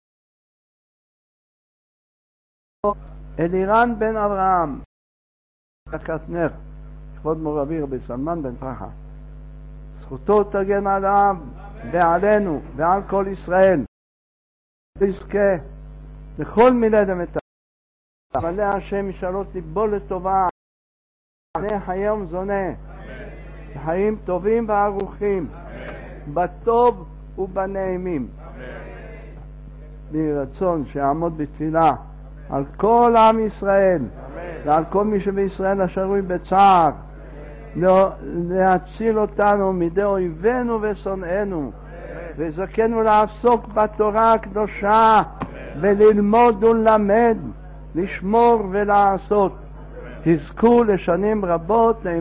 אלירן בן אברהם הדלקת נר לכבוד מור רבי רבי סלמן בן פרחה, זכותו תגן עליו ועלינו ועל כל ישראל, ויזכה לכל מילי דמתה. מלא השם ישאלות ליבו לטובה, בני היום זונה, חיים טובים וארוכים, בטוב ובנעימים. ברצון שיעמוד בתפילה על כל עם ישראל ועל כל מי שבישראל השרוי בצער, להציל אותנו מידי אויבינו ושונאינו, וזכנו לעסוק בתורה הקדושה וללמוד ולמד, לשמור ולעשות. תזכו לשנים רבות.